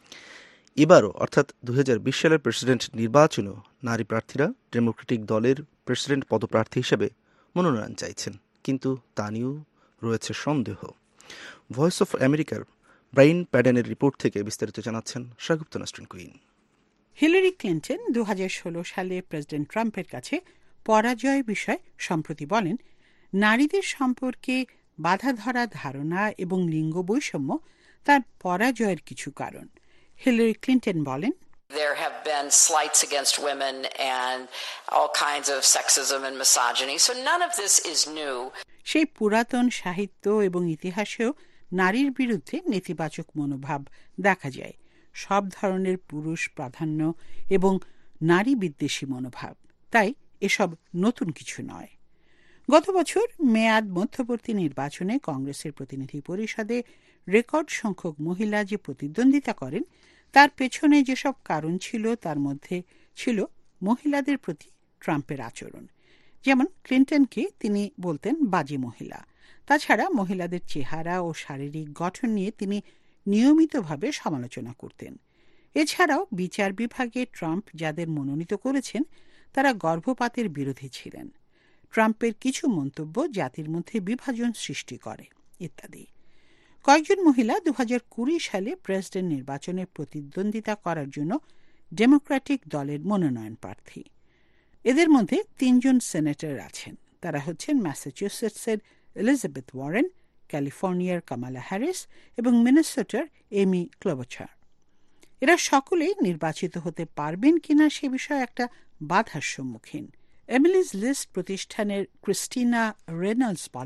এবারও অর্থাৎ দুই হাজার বিশ সালের প্রেসিডেন্ট নির্বাচনেও নারী প্রার্থীরা ডেমোক্রেটিক দলের প্রেসিডেন্ট পদপ্রার্থী হিসেবে মনোনয়ন চাইছেন, কিন্তু তা নিয়েও রয়েছে সন্দেহ। ভয়েস অফ আমেরিকার ব্রাইন প্যাডেনের রিপোর্ট থেকে বিস্তারিত জানাচ্ছেন Shagufta Nasrin Quinn. Hillary Clinton দু হাজার ষোলো সালে প্রেসিডেন্ট ট্রাম্পের কাছে পরাজয় বিষয়ে সম্প্রতি বলেন, নারীদের সম্পর্কে বাধা ধরা ধারণা এবং লিঙ্গ বৈষম্য তার পরাজয়ের কিছু কারণ। হিলারি ক্লিন্টন বলেন, There have been slights against women and all kinds of sexism and misogyny, so none of this is new. সেই পুরাতন সাহিত্য এবং ইতিহাসেও নারীর বিরুদ্ধে নেতিবাচক মনোভাব দেখা যায়, সব ধরনের পুরুষ প্রাধান্য এবং নারী বিদ্বেষী মনোভাব। তাই এসব নতুন কিছু নয়। গত বছর মেয়াদ মধ্যবর্তী নির্বাচনে কংগ্রেসের প্রতিনিধি পরিষদে রেকর্ড সংখ্যক মহিলা যে প্রতিদ্বন্দ্বিতা করেন, তার পেছনে যেসব কারণ ছিল তার মধ্যে ছিল মহিলাদের প্রতি ট্রাম্পের আচরণ। যেমন ক্লিন্টনকে তিনি বলতেন বাজে মহিলা। তাছাড়া মহিলাদের চেহারা ও শারীরিক গঠন নিয়ে তিনি নিয়মিতভাবে সমালোচনা করতেন। এছাড়াও বিচার বিভাগে ট্রাম্প যাদের মনোনীত করেছেন তারা গর্ভপাতের বিরোধী ছিলেন। ট্রাম্পের কিছু মন্তব্য জাতির মধ্যে বিভাজন সৃষ্টি করে ইত্যাদি। কয়েকজন মহিলা দু হাজার কুড়ি সালে প্রেসিডেন্ট নির্বাচনে প্রতিদ্বন্দ্বিতা করার জন্য ডেমোক্রেটিক দলের মনোনয়ন প্রার্থী। এদের মধ্যে তিনজন সেনেটর আছেন। তারা হচ্ছেন ম্যাসাচুসেটসের এলিজাবেথ ওয়ারেন, ক্যালিফোর্নিয়ার কামালা হ্যারিস এবং মিনেসোটার এমি ক্লোবচার। এরা সকলেই নির্বাচিত হতে পারবেন কিনা সে বিষয়ে একটা বাধার সম্মুখীন। এমিলিজ লিস্ট প্রতিষ্ঠানের ক্রিস্টিনা রেনল্ডস বলেন,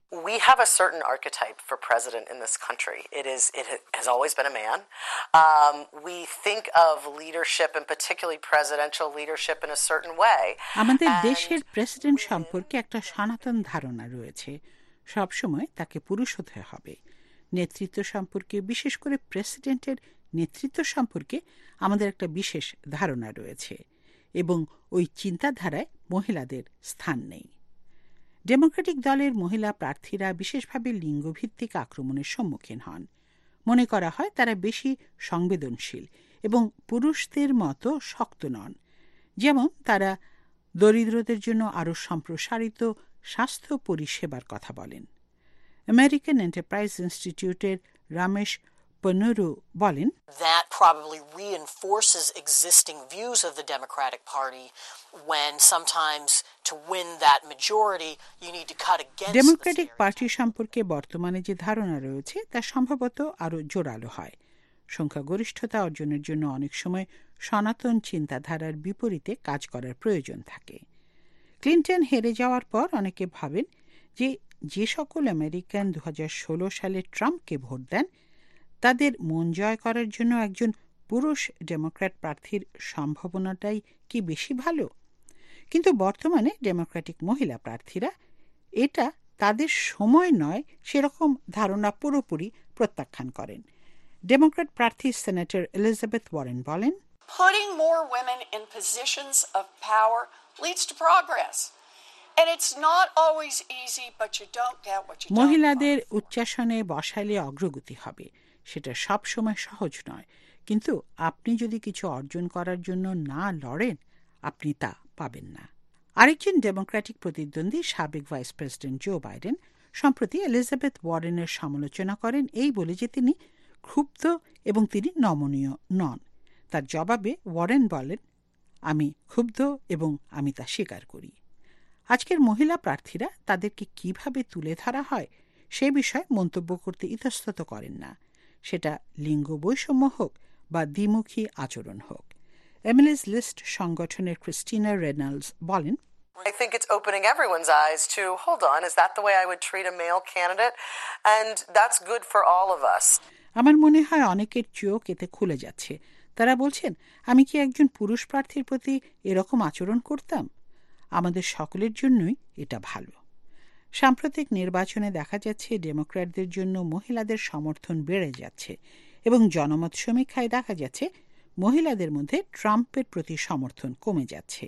We have a certain archetype for president in this country. It is. It has always been a man. Um, we think of leadership, and particularly presidential leadership, in a certain way. আমাদের দেশের president সম্পর্কে একটা সনাতন ধারণা রয়েছে, সবসময় তাকে পুরুষ হতে হবে। নেতৃত্ব সম্পর্কে, বিশেষ করে প্রেসিডেন্টের নেতৃত্ব সম্পর্কে আমাদের একটা বিশেষ ধারণা রয়েছে এবং ওই চিন্তাধারায় মহিলাদের স্থান নেই। ডেমোক্রেটিক দলের মহিলা প্রার্থীরা বিশেষভাবে লিঙ্গভিত্তিক আক্রমণের সম্মুখীন হন। মনে করা হয় তারা বেশি সংবেদনশীল এবং পুরুষদের মতো শক্ত নন। যেমন তারা দরিদ্রদের জন্য আরও সম্প্রসারিত স্বাস্থ্য পরিষেবার কথা বলেন। আমেরিকান এন্টারপ্রাইজ ইনস্টিটিউটের রমেশ পনুরু বলেন, That probably reinforces existing views of the Democratic Party when sometimes to win that majority you need to cut against Democratic Party সম্পর্কে বর্তমানে যে ধারণা রয়েছে তা সম্ভবত আরও জোরালো হয়। সংখ্যাগরিষ্ঠতা অর্জনের জন্য অনেক সময় সনাতন চিন্তাধারার বিপরীতে কাজ করার প্রয়োজন থাকে। ক্লিন্টন হেরে যাওয়ার পর অনেকে ভাবেন যে যে সকল আমেরিকান দু হাজার ষোলো সালে ট্রাম্পকে ভোট দেন তাদের মন জয় করার জন্য একজন পুরুষ ডেমোক্র্যাট প্রার্থীর সম্ভাবনাটাই কি বেশি ভালো? কিন্তু বর্তমানে ডেমোক্রেটিক মহিলা প্রার্থীরা এটা তাদের সময় নয় সেরকম ধারণা পুরোপুরি প্রত্যাখ্যান করেন। ডেমোক্র্যাট প্রার্থী সেনেটর এলিজাবেথ ওয়ারেন বলেন, Putting more women in positions of power leads to progress. And it's not always easy, but you don't get what you don't. মহিলাদের উচ্চাসনে বসাইলে অগ্রগতি হবে, সেটা সব সময় সহজ নয়। কিন্তু আপনি যদি কিছু অর্জন করার জন্য না লড়েন, আপনি তা পাবেন না। আরেকজন ডেমোক্রেটিক প্রতিদ্বন্দ্বী সাবেক ভাইস প্রেসিডেন্ট জো বাইডেন সম্প্রতি এলিজাবেথ ওয়ারেনের সমালোচনা করেন এই বলে যে তিনি ক্ষুব্ধ এবং তিনি নমনীয় নন। তার জবাবে ওয়ারেন বলেন, আমি ক্ষুব্ধ এবং আমি তা স্বীকার করি। আজকের মহিলা প্রার্থীরা তাদেরকে কিভাবে তুলে ধরা হয় সে বিষয়ে মন্তব্য করতে ইতস্তত করেন না, সেটা লিঙ্গ বৈষম্য হোক বা দ্বিমুখী আচরণ হোক। এমিলিস লিস্ট সংগঠনের ক্রিস্টিনা রেনাল্ডস বলেন, I think it's opening everyone's eyes to, hold on, is that the way I would treat a male candidate? And that's good for all of us. আমার মনে হয় অনেকের চোখ এতে খুলে যাচ্ছে। তারা বলছেন, আমি কি একজন পুরুষ প্রার্থীর প্রতি এরকম আচরণ করতাম? আমাদের সকলের জন্যই এটা ভালো। সাম্প্রতিক নির্বাচনে দেখা যাচ্ছে ডেমোক্র্যাটদের জন্য মহিলাদের সমর্থন বেড়ে যাচ্ছে এবং জনমত সমীক্ষায় দেখা যাচ্ছে মহিলাদের মধ্যে ট্রাম্পের প্রতি সমর্থন কমে যাচ্ছে।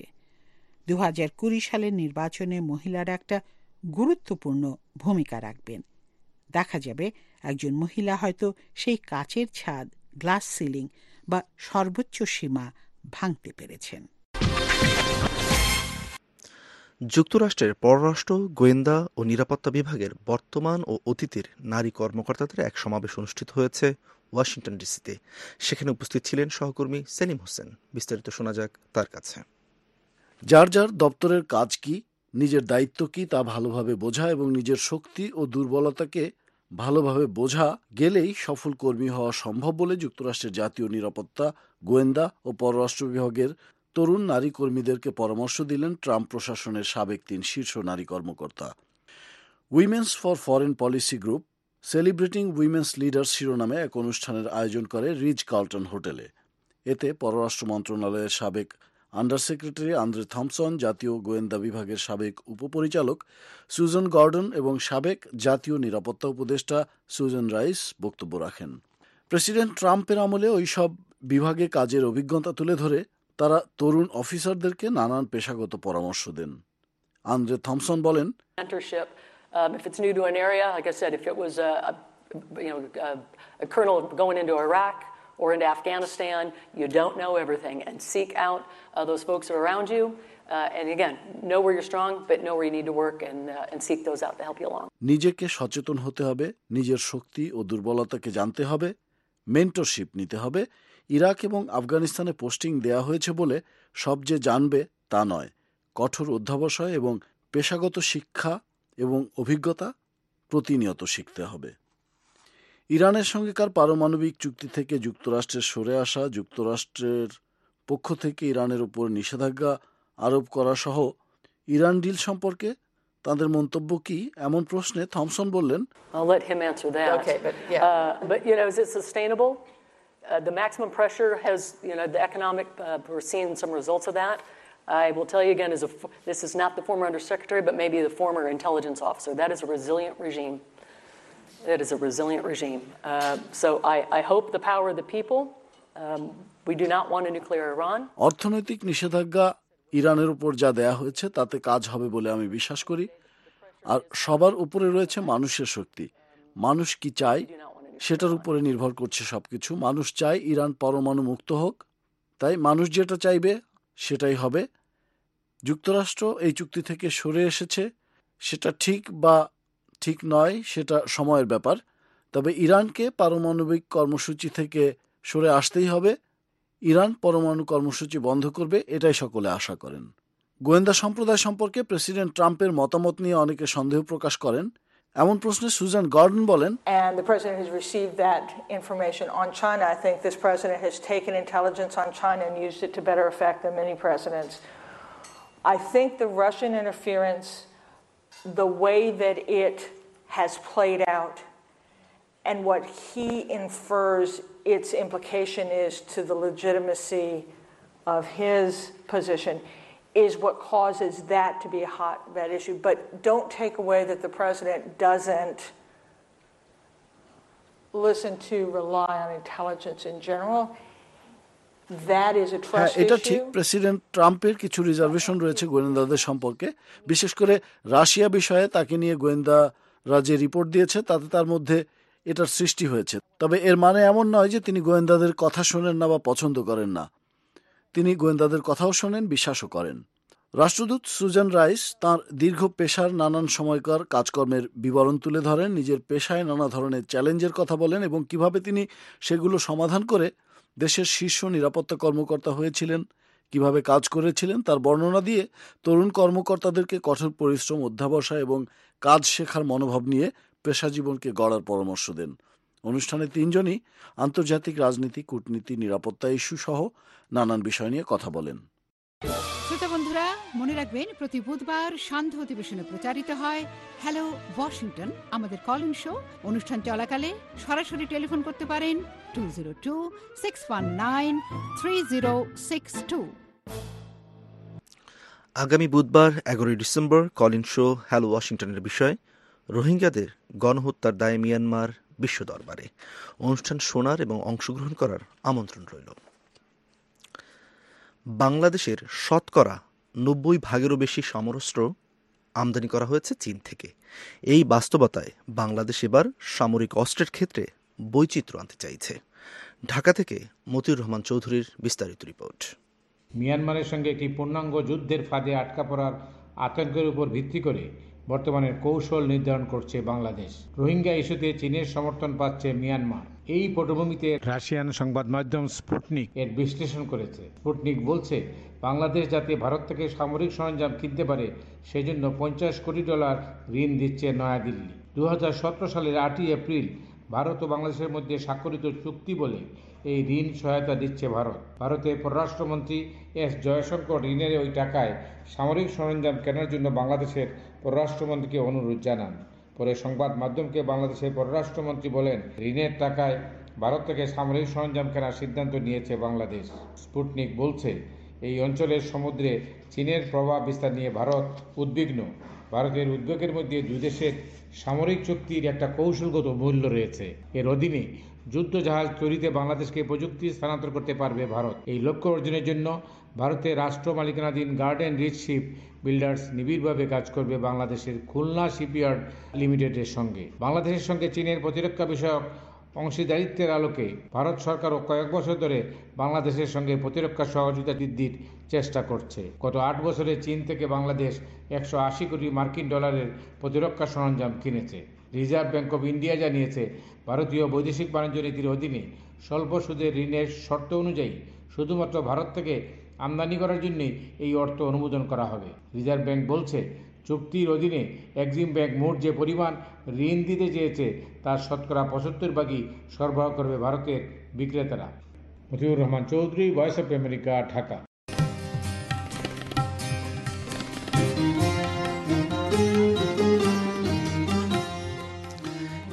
দু হাজার কুড়ি সালের নির্বাচনে মহিলারা একটা গুরুত্বপূর্ণ ভূমিকা রাখবেন। দেখা যাবে একজন মহিলা হয়তো সেই কাচের ছাদ, গ্লাস সিলিং বা সর্বোচ্চ সীমা ভাঙতে পেরেছেন। যুক্তরাষ্ট্রের পররাষ্ট্র, গোয়েন্দা ও নিরাপত্তা বিভাগের বর্তমান ও অতীতের নারী কর্মকর্তাদের এক সমাবেশ অনুষ্ঠিত হয়েছে ওয়াশিংটন ডিসিতে। সেখানে উপস্থিত ছিলেন সহকর্মী সেলিম হোসেন। বিস্তারিত শোনা যাক তার কাছে। যার যার দপ্তরের কাজ কি, নিজের দায়িত্ব কি তা ভালোভাবে বোঝা এবং নিজের শক্তি ও দুর্বলতাকে ভালোভাবে বোঝা গেলেই সফল কর্মী হওয়া সম্ভব বলে যুক্তরাষ্ট্রের জাতীয় নিরাপত্তা, গোয়েন্দা ও পররাষ্ট্র বিভাগের তরুণ নারী কর্মীদেরকে পরামর্শ দিলেন ট্রাম্প প্রশাসনের সাবেক তিন শীর্ষ নারী কর্মকর্তা। Women's for foreign policy group celebrating women's leaders শিরোনামে এক অনুষ্ঠানের আয়োজন করে রিচ কার্লটন হোটেলে। এতে পররাষ্ট্র মন্ত্রণালয়ের সাবেক আন্ডার সেক্রেটারি আন্দ্রে থমসন, জাতীয় গোয়েন্দা বিভাগের সাবেক উপপরিচালক সুজান গর্ডন এবং সাবেক জাতীয় নিরাপত্তা উপদেষ্টা সুজান রাইস বক্তব্য রাখেন। প্রেসিডেন্ট ট্রাম্পের আমলে ওই সব বিভাগে কাজের অভিজ্ঞতা তুলে ধরে তারা তরুণ অফিসারদেরকে নানান পেশাগত পরামর্শ দেন। আন্দ্রে থমসন বলেন, Um, if it's new to an area, like I said, if it was a, a you know a, a colonel going into Iraq or into Afghanistan, you don't know everything, and seek out uh, those folks who are around you, uh, and again, know where you're strong, but know where you need to work, and uh, and seek those out to help you along. নিজেকে সচেতন হতে হবে, নিজের শক্তি ও দুর্বলতাকে জানতে হবে, mentorship নিতে হবে। Iraq এবং আফগানিস্তানে পোস্টিং দেয়া হয়েছে বলে সব যে জানবে তা নয়। কঠোর অধ্যাবসায় এবং পেশাগত শিক্ষা এবং অভিজ্ঞতা প্রতিনিয়ত শিখতে হবে। ইরানের সঙ্গেকার পারমাণবিক চুক্তি থেকে যুক্তরাষ্ট্রের সরে আসা, যুক্তরাষ্ট্রের পক্ষ থেকে ইরানের উপর নিষেধাজ্ঞা আরোপ করা সহ ইরান ডিল সম্পর্কে তাদের মন্তব্য কি, এমন প্রশ্নে থমসন বললেন, I'll let him answer that. Okay, but yeah. Uh, but, you know, is it sustainable? Uh, the maximum pressure has, you know, the economic, uh, we're seeing some results of that. I will tell you again, as a, this is not the former undersecretary, but maybe the former intelligence officer. That is a resilient regime. That is a resilient regime. Uh, so I, I hope the power of the people. Um, we do not want a nuclear Iran. অর্থনৈতিক নিষেধাজ্ঞা ইরানের উপর যা দেয়া হয়েছে তাতে কাজ হবে বলে আমি বিশ্বাস করি। আর সবার উপরে রয়েছে মানুষের শক্তি। মানুষ কি চায় সেটার উপরে নির্ভর করছে সবকিছু। মানুষ চায় ইরান পরমাণু মুক্ত হোক, তাই মানুষ যেটা চাইবে সেটাই হবে। যুক্তরাষ্ট্র এই চুক্তি থেকে সরে এসেছে, সেটা ঠিক বা ঠিক নয় সেটা সময়ের ব্যাপার। তবে ইরানকে পারমাণবিক কর্মসূচি থেকে সরে আসতেই হবে। ইরান পরমাণু কর্মসূচি বন্ধ করবে, এটাই সকলে আশা করেন। গোয়েন্দা সম্প্রদায় সম্পর্কে প্রেসিডেন্ট ট্রাম্পের মতামত নিয়ে অনেকে সন্দেহ প্রকাশ করেন। এমন প্রশ্নে সুজান গর্ডন বলেন, And the president has received that information on China. I think this president has taken intelligence on China and used it to better effect than many presidents. I think the Russian interference, the way that it has played out, and what he infers its implication is to the legitimacy of his position, is what causes that to be a hotbed issue. But don't take away that the president doesn't listen to, rely on intelligence in general. That is a trust হ্যাঁ, এটা issue. ঠিক। President ট্রাম্পের কিছু reservation রয়েছে গোয়েন্দাদের সম্পর্কে, বিশেষ করে রাশিয়া বিষয়ে তাকে নিয়ে গোয়েন্দারা যে রিপোর্ট দিয়েছে তাতে তার মধ্যে এটার সৃষ্টি হয়েছে। তবে এর মানে এমন নয় যে তিনি গোয়েন্দাদের কথা শোনেন না বা পছন্দ করেন না। তিনি গোয়েন্দাদের কথাও শোনেন, বিশ্বাসও করেন। রাষ্ট্রদূত সুজান রাইস তাঁর দীর্ঘ পেশার নানান সময়কার কাজকর্মের বিবরণ তুলে ধরেন, নিজের পেশায় নানা ধরনের চ্যালেঞ্জের কথা বলেন এবং কিভাবে তিনি সেগুলো সমাধান করে দেশের শীর্ষ নিরাপত্তা কর্মকর্তা হয়েছিলেন, কিভাবে কাজ করেছিলেন তার বর্ণনা দিয়ে তরুণ কর্মকর্তাদেরকে কঠোর পরিশ্রম, অধ্যাবসা এবং কাজ শেখার মনোভাব নিয়ে পেশা জীবনকে গড়ার পরামর্শ দেন। অনুষ্ঠানে তিনজনই আন্তর্জাতিক রাজনীতি, কূটনীতি, নিরাপত্তা ইস্যু সহ নানান বিষয় নিয়ে কথা বলেন। শ্রোতা বন্ধুরা, মনে রাখবেন প্রতি বুধবার সান্ধ্য অধিবেশনে প্রচারিত হয় হ্যালো ওয়াশিংটন, আমাদের কলিং শো। অনুষ্ঠান চলাকালে সরাসরি টেলিফোন করতে পারেন two zero two six one nine three zero six two. আগামী বুধবার এগারোই ডিসেম্বর কলিং শো হ্যালো ওয়াশিংটনের বিষয় রোহিঙ্গাদের গণহত্যার দায়ে মিয়ানমার বিশ্ব দরবারে। অনুষ্ঠান শোনার এবং অংশগ্রহণ করার আমন্ত্রণ রইল। বাংলাদেশের শতকরা নব্বই ভাগেরও বেশি সমরাস্ত্র আমদানি করা হয়েছে চীন থেকে। এই বাস্তবতায় বাংলাদেশ এবার সামরিক অস্ত্রের ক্ষেত্রে বৈচিত্র্য আনতে চাইছে। ঢাকা থেকে মতিউর রহমান চৌধুরীর বিস্তারিত রিপোর্ট। মিয়ানমারের সঙ্গে একটি পূর্ণাঙ্গ যুদ্ধের ফাঁদে আটকা পড়ার আতঙ্কের উপর ভিত্তি করে বর্তমানে কৌশল নির্ধারণ করছে বাংলাদেশ। রোহিঙ্গা ইস্যুতে চীনের সমর্থন পাচ্ছে মিয়ানমার। এই পটভূমিতে রাশিয়ান সংবাদ মাধ্যম স্পুটনিক এর বিশ্লেষণ করেছে। স্পুটনিক বলছে, বাংলাদেশ যাতে ভারত থেকে সামরিক সরঞ্জাম কিনতে পারে সেজন্য পঞ্চাশ কোটি ডলার ঋণ দিচ্ছে নয়াদিল্লি। দু হাজার সতেরো সালের আটই এপ্রিল ভারত ও বাংলাদেশের মধ্যে স্বাক্ষরিত চুক্তি বলে এই ঋণ সহায়তা দিচ্ছে ভারত। ভারতের পররাষ্ট্রমন্ত্রী এস জয়শঙ্কর ঋণের ওই টাকায় সামরিক সরঞ্জাম কেনার জন্য বাংলাদেশের পররাষ্ট্রমন্ত্রীকে অনুরোধ জানান। পরে সংবাদ মাধ্যমকে বাংলাদেশের পররাষ্ট্রমন্ত্রী বলেন, ঋণের টাকায় ভারত থেকে সামরিক সরঞ্জাম কেনার সিদ্ধান্ত নিয়েছে বাংলাদেশ। স্পুটনিক বলছে, এই অঞ্চলের সমুদ্রে চীনের প্রভাব বিস্তার নিয়ে ভারত উদ্বিগ্ন। ভারতের উদ্বেগের মধ্যে দুই দেশের সামরিক চুক্তির একটা কৌশলগত মূল্য রয়েছে। এর অধীনে যুদ্ধ জাহাজ তৈরিতে বাংলাদেশকে প্রযুক্তি স্থানান্তর করতে পারবে ভারত। এই লক্ষ্য অর্জনের জন্য ভারতের রাষ্ট্র মালিকানাধীন গার্ডেন রিচ শিপ বিল্ডার্স নিবিড়ভাবে কাজ করবে বাংলাদেশের খুলনা শিপইয়ার্ড লিমিটেডের সঙ্গে। বাংলাদেশের সঙ্গে চীনের প্রতিরক্ষা বিষয়ক অংশীদারিত্বের আলোকে ভারত সরকারও কয়েক বছর ধরে বাংলাদেশের সঙ্গে প্রতিরক্ষা সহযোগিতা বৃদ্ধির চেষ্টা করছে। গত আট বছরে চীন থেকে বাংলাদেশ একশো আশি কোটি মার্কিন ডলারের প্রতিরক্ষা সরঞ্জাম কিনেছে। রিজার্ভ ব্যাংক অব ইন্ডিয়া জানিয়েছে, ভারতীয় বৈদেশিক বাণিজ্য নীতির অধীনে স্বল্প সুদের ঋণের শর্ত অনুযায়ী শুধুমাত্র ভারত থেকে আমদানি করার জন্যই এই অর্থ অনুমোদন করা হবে। রিজার্ভ ব্যাংক বলছে, চুক্তির অধীনে এক্সিম ব্যাংক মোট যে পরিমাণ ঋণ দিতে চেয়েছে তার শতকরা পঁচাত্তর ভাগই সরবরাহ করবে ভারতের বিক্রেতারা। Motiur Rahman Chowdhury, voice of America, Dhaka.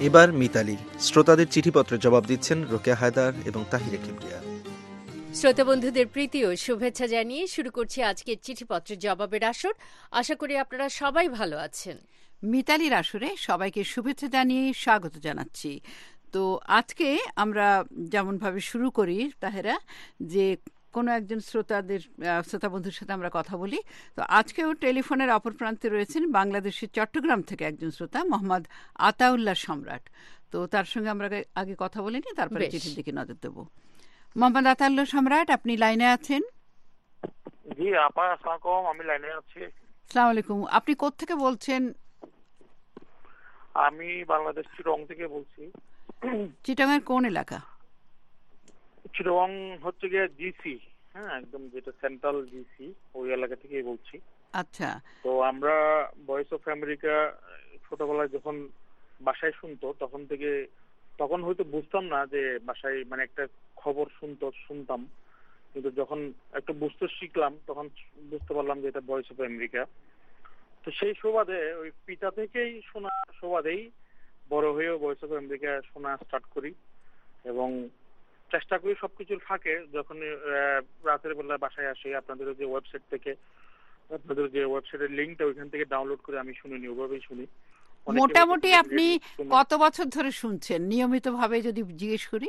এবার মিতালি শ্রোতাদের চিঠিপত্রের জবাব দিচ্ছেন রোকেয়া হায়দার এবং তাহিরা কিবরিয়া। শ্রোতা বন্ধুদের প্রীতি ও শুভেচ্ছা জানিয়ে শুরু করছি আজকের চিঠিপত্রের জবাবের আসর। আশা করি আপনারা সবাই ভালো আছেন। মিতালির আসরে সবাইকে শুভেচ্ছা জানিয়ে স্বাগত জানাচ্ছি। তো আজকে আমরা যেমনভাবে শুরু করি তাহেরা, যে কোনো একজন শ্রোতাদের শ্রোতা বন্ধুর সাথে আমরা কথা বলি। তো আজকেও টেলিফোনের অপর প্রান্তে রয়েছেন বাংলাদেশের চট্টগ্রাম থেকে একজন শ্রোতা মোহাম্মদ আতাউল্লাহ সম্রাট। তো তার সঙ্গে আমরা আগে কথা বলিনি, তারপরে চিঠির দিকে নজর দেবো। মোহাম্মদ আতাউল্লাহ সম্রাট, আপনি লাইনে আছেন? জি আপা, আসসালামু আলাইকুম, আমি লাইনে আছি। আসসালামু আলাইকুম। আপনি কোত্থেকে বলছেন? আমি বাংলাদেশ চিটগং থেকে বলছি। চিটগং এর কোন এলাকা? চিটগং হচ্ছে গিয়ে জিসি, হ্যাঁ একদম যেটা সেন্ট্রাল জিসি, ওই এলাকা থেকে বলছি। আচ্ছা। তো আমরা ভয়েস অফ আমেরিকা ছোটবেলায় যখন বাসায় শুনতো তখন থেকে, তখন হয়তো বুঝতাম না যে বাসায় মানে একটা খবর শুনতো শুনতাম কিন্তু যখন একটু বুঝতে শিখলাম তখন বুঝতে পারলাম যে এটা ভয়েস অফ আমেরিকা। তো সেই সুবাদে ওই পিতা থেকেই শোনা সুবাদেই বড় হয়েও ভয়েস অফ আমেরিকা শোনা স্টার্ট করি এবং চেষ্টা করি সবকিছুর ফাঁকে যখন রাতের বেলা বাসায় আসি আপনাদের যে ওয়েবসাইট থেকে, আপনাদের যে ওয়েবসাইটের লিঙ্কটা ওইখান থেকে ডাউনলোড করে আমি শুনিনি, ওভাবেই শুনি। মোটামুটি আপনি কত বছর ধরে শুনছেন নিয়মিত ভাবে যদি জিজ্ঞেস করি?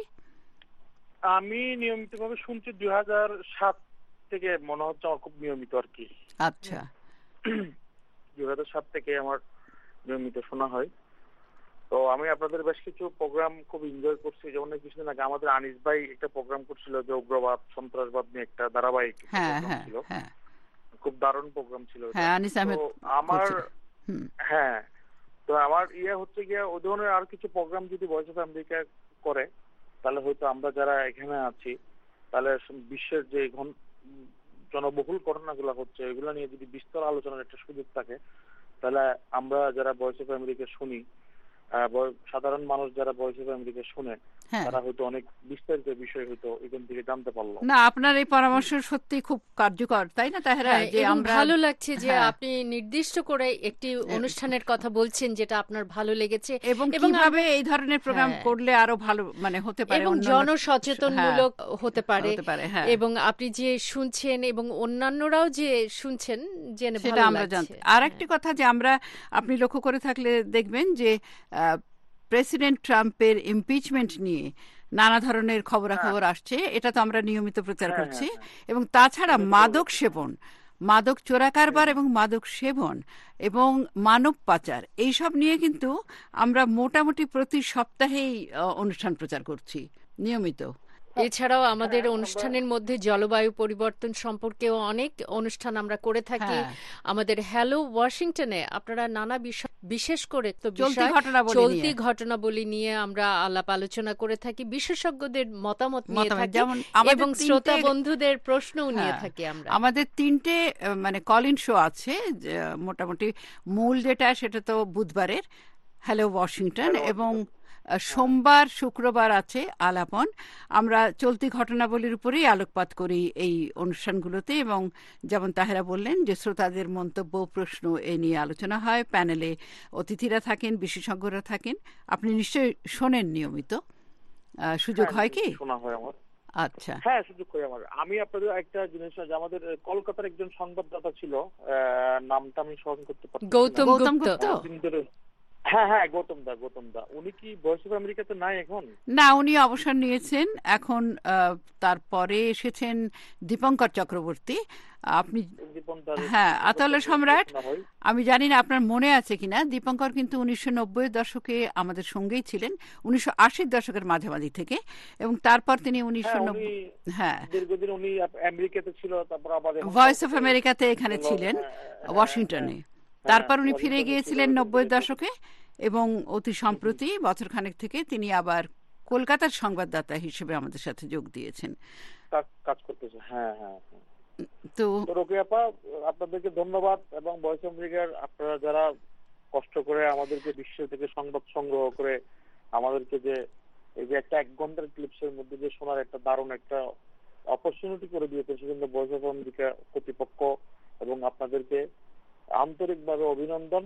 আমি নিয়মিত ভাবে শুনছি দুই হাজার সাত থেকে, মনে হচ্ছে আমার খুব নিয়মিত আর কি। আচ্ছা। দুই হাজার সাত থেকে আমার নিয়মিত শোনা হয়। তো আমি আপনাদের বেশ কিছু প্রোগ্রাম খুব এনজয় করছি। যেমন কিছুদিন আগে আমাদের আনিস ভাই একটা প্রোগ্রাম করছিল যে উগ্রবাদ সন্ত্রাসবাদ নিয়ে একটা ধারাবাহিক ছিল, খুব দারুণ প্রোগ্রাম ছিল। আমার হ্যাঁ তো আমার ইয়ে হচ্ছে গিয়ে ওই ধরনের আর কিছু প্রোগ্রাম যদি ভয়েস অফ আমেরিকা করে তাহলে হয়তো আমরা যারা এখানে আছি তাহলে বিশ্বের যে জনবহুল ঘটনাগুলো হচ্ছে এগুলো নিয়ে যদি বিস্তর আলোচনার একটা সুযোগ থাকে তাহলে আমরা যারা ভয়েস অফ আমেরিকা শুনি, সাধারণ মানুষ যারা ভয়েস অফ আমেরিকা শুনে তারা হয়তো অনেক বিস্তারিত বিষয় হয়তো এখান থেকে জানতে পারলো। না, আপনার এই পরামর্শ সত্যি খুব কার্যকর, তাই না তাহেরা? যে আমরা ভালো লাগছে যে আপনি নির্দিষ্ট করে একটি অনুষ্ঠানের কথা বলছেন যেটা আপনার ভালো লেগেছে এবং কিভাবে এই ধরনের প্রোগ্রাম করলে আরো ভালো মানে হতে পারে এবং জনসচেতনমূলক হতে পারে এবং আপনি যে শুনছেন এবং অন্যান্যরাও যে শুনছেন জেনে ভালো লাগছে। আর একটি কথা যে আমরা, আপনি লক্ষ্য করে থাকলে দেখবেন যে প্রেসিডেন্ট ট্রাম্পের ইমপিচমেন্ট নিয়ে নানা ধরনের খবরাখবর আসছে, এটা তো আমরা নিয়মিত প্রচার করছি। এবং তাছাড়া মাদক সেবন, মাদক চোরাকারবার এবং মাদক সেবন এবং মানব পাচার এইসব নিয়ে কিন্তু আমরা মোটামুটি প্রতি সপ্তাহেই অনুষ্ঠান প্রচার করছি নিয়মিত। এছাড়াও আমাদের অনুষ্ঠানের মধ্যে জলবায়ু পরিবর্তন সম্পর্কেও অনেক অনুষ্ঠান আমরা করে থাকি। আমাদের হ্যালো ওয়াশিংটনে আপনারা নানা বিষয়, বিশেষ করে তো চলতি ঘটনাবলী নিয়ে আমরা আলাপ আলোচনা করে থাকি, বিশেষজ্ঞদের মতামত নিয়ে থাকি এবং শ্রোতা বন্ধুদের প্রশ্নও নিয়ে থাকি। আমরা আমাদের তিনটে মানে কল ইন শো আছে, মোটামুটি মূল যেটা সেটা তো বুধবারের হ্যালো ওয়াশিংটন এবং সোমবার শুক্রবার আছে আলাপন। আমরা চলতি ঘটনাবলীর উপরেই আলোকপাত করি এই অনুষ্ঠানগুলোতে এবং যেমন তাহেরা বললেন যে শ্রোতাদের মন্তব্য প্রশ্ন এ নিয়ে আলোচনা হয়, প্যানেলে অতিথিরা থাকেন, বিশেষজ্ঞরা থাকেন। আপনি নিশ্চয়ই শোনেন নিয়মিত, সুযোগ হয় কি? শোনা হয় আমার। আচ্ছা, হ্যাঁ সুযোগ হয় আমার। আমি আপনাদের একটা জিনিস, আমাদের কলকাতার একজন সংবাদদাতা ছিল, নামটা আমি স্মরণ করতে পারছি না, গৌতম গুপ্ত। হ্যাঁ হ্যাঁ গৌতম দা, গৌতম দা উনি কি ভয়েস অফ আমেরিকাতে নাই এখন? না, উনি অবসর নিয়েছেন এখন। তারপরে এসেছেন দীপঙ্কর চক্রবর্তী। আপনি হ্যাঁ আতাউল্লাহ সম্রাট, আমি জানি না আপনার মনে আছে কিনা, দীপঙ্কর কিন্তু উনিশশো নব্বই দশকে আমাদের সঙ্গেই ছিলেন, উনিশশো আশির দশকের মাঝামাঝি থেকে, এবং তারপর তিনি উনিশশো নব্বই হ্যাঁ দীর্ঘদিন উনি আমেরিকাতে ছিল, তারপর আবার ভয়েস অফ আমেরিকাতে এখানে ছিলেন ওয়াশিংটনে। তারপর উনি ফিরে গিয়েছিলেন নব্বই দশকে এবং অতি সম্প্রতি বছরখানেক থেকে তিনি আবার কলকাতার সংবাদদাতা হিসেবে আমাদের সাথে যোগ দিয়েছেন, কাজ করতেছে। হ্যাঁ হ্যাঁ তো রোকেয়া আপা, আপনাদেরকে ধন্যবাদ এবং ভয়েস অফ আমেরিকার আপনারা যারা কষ্ট করে আমাদেরকে বিশ্ব থেকে সংবাদ সংগ্রহ করে আমাদেরকে যে এই যে একটা এক ঘন্টার ক্লিপসের মধ্যে যে শোনার একটা দারুণ একটা অপরচুনিটি করে দিয়েছে, সেজন্য ভয়েস অফ আমেরিকা কর্তৃপক্ষ এবং আপনাদেরকে আন্তরিকভাবে অভিনন্দন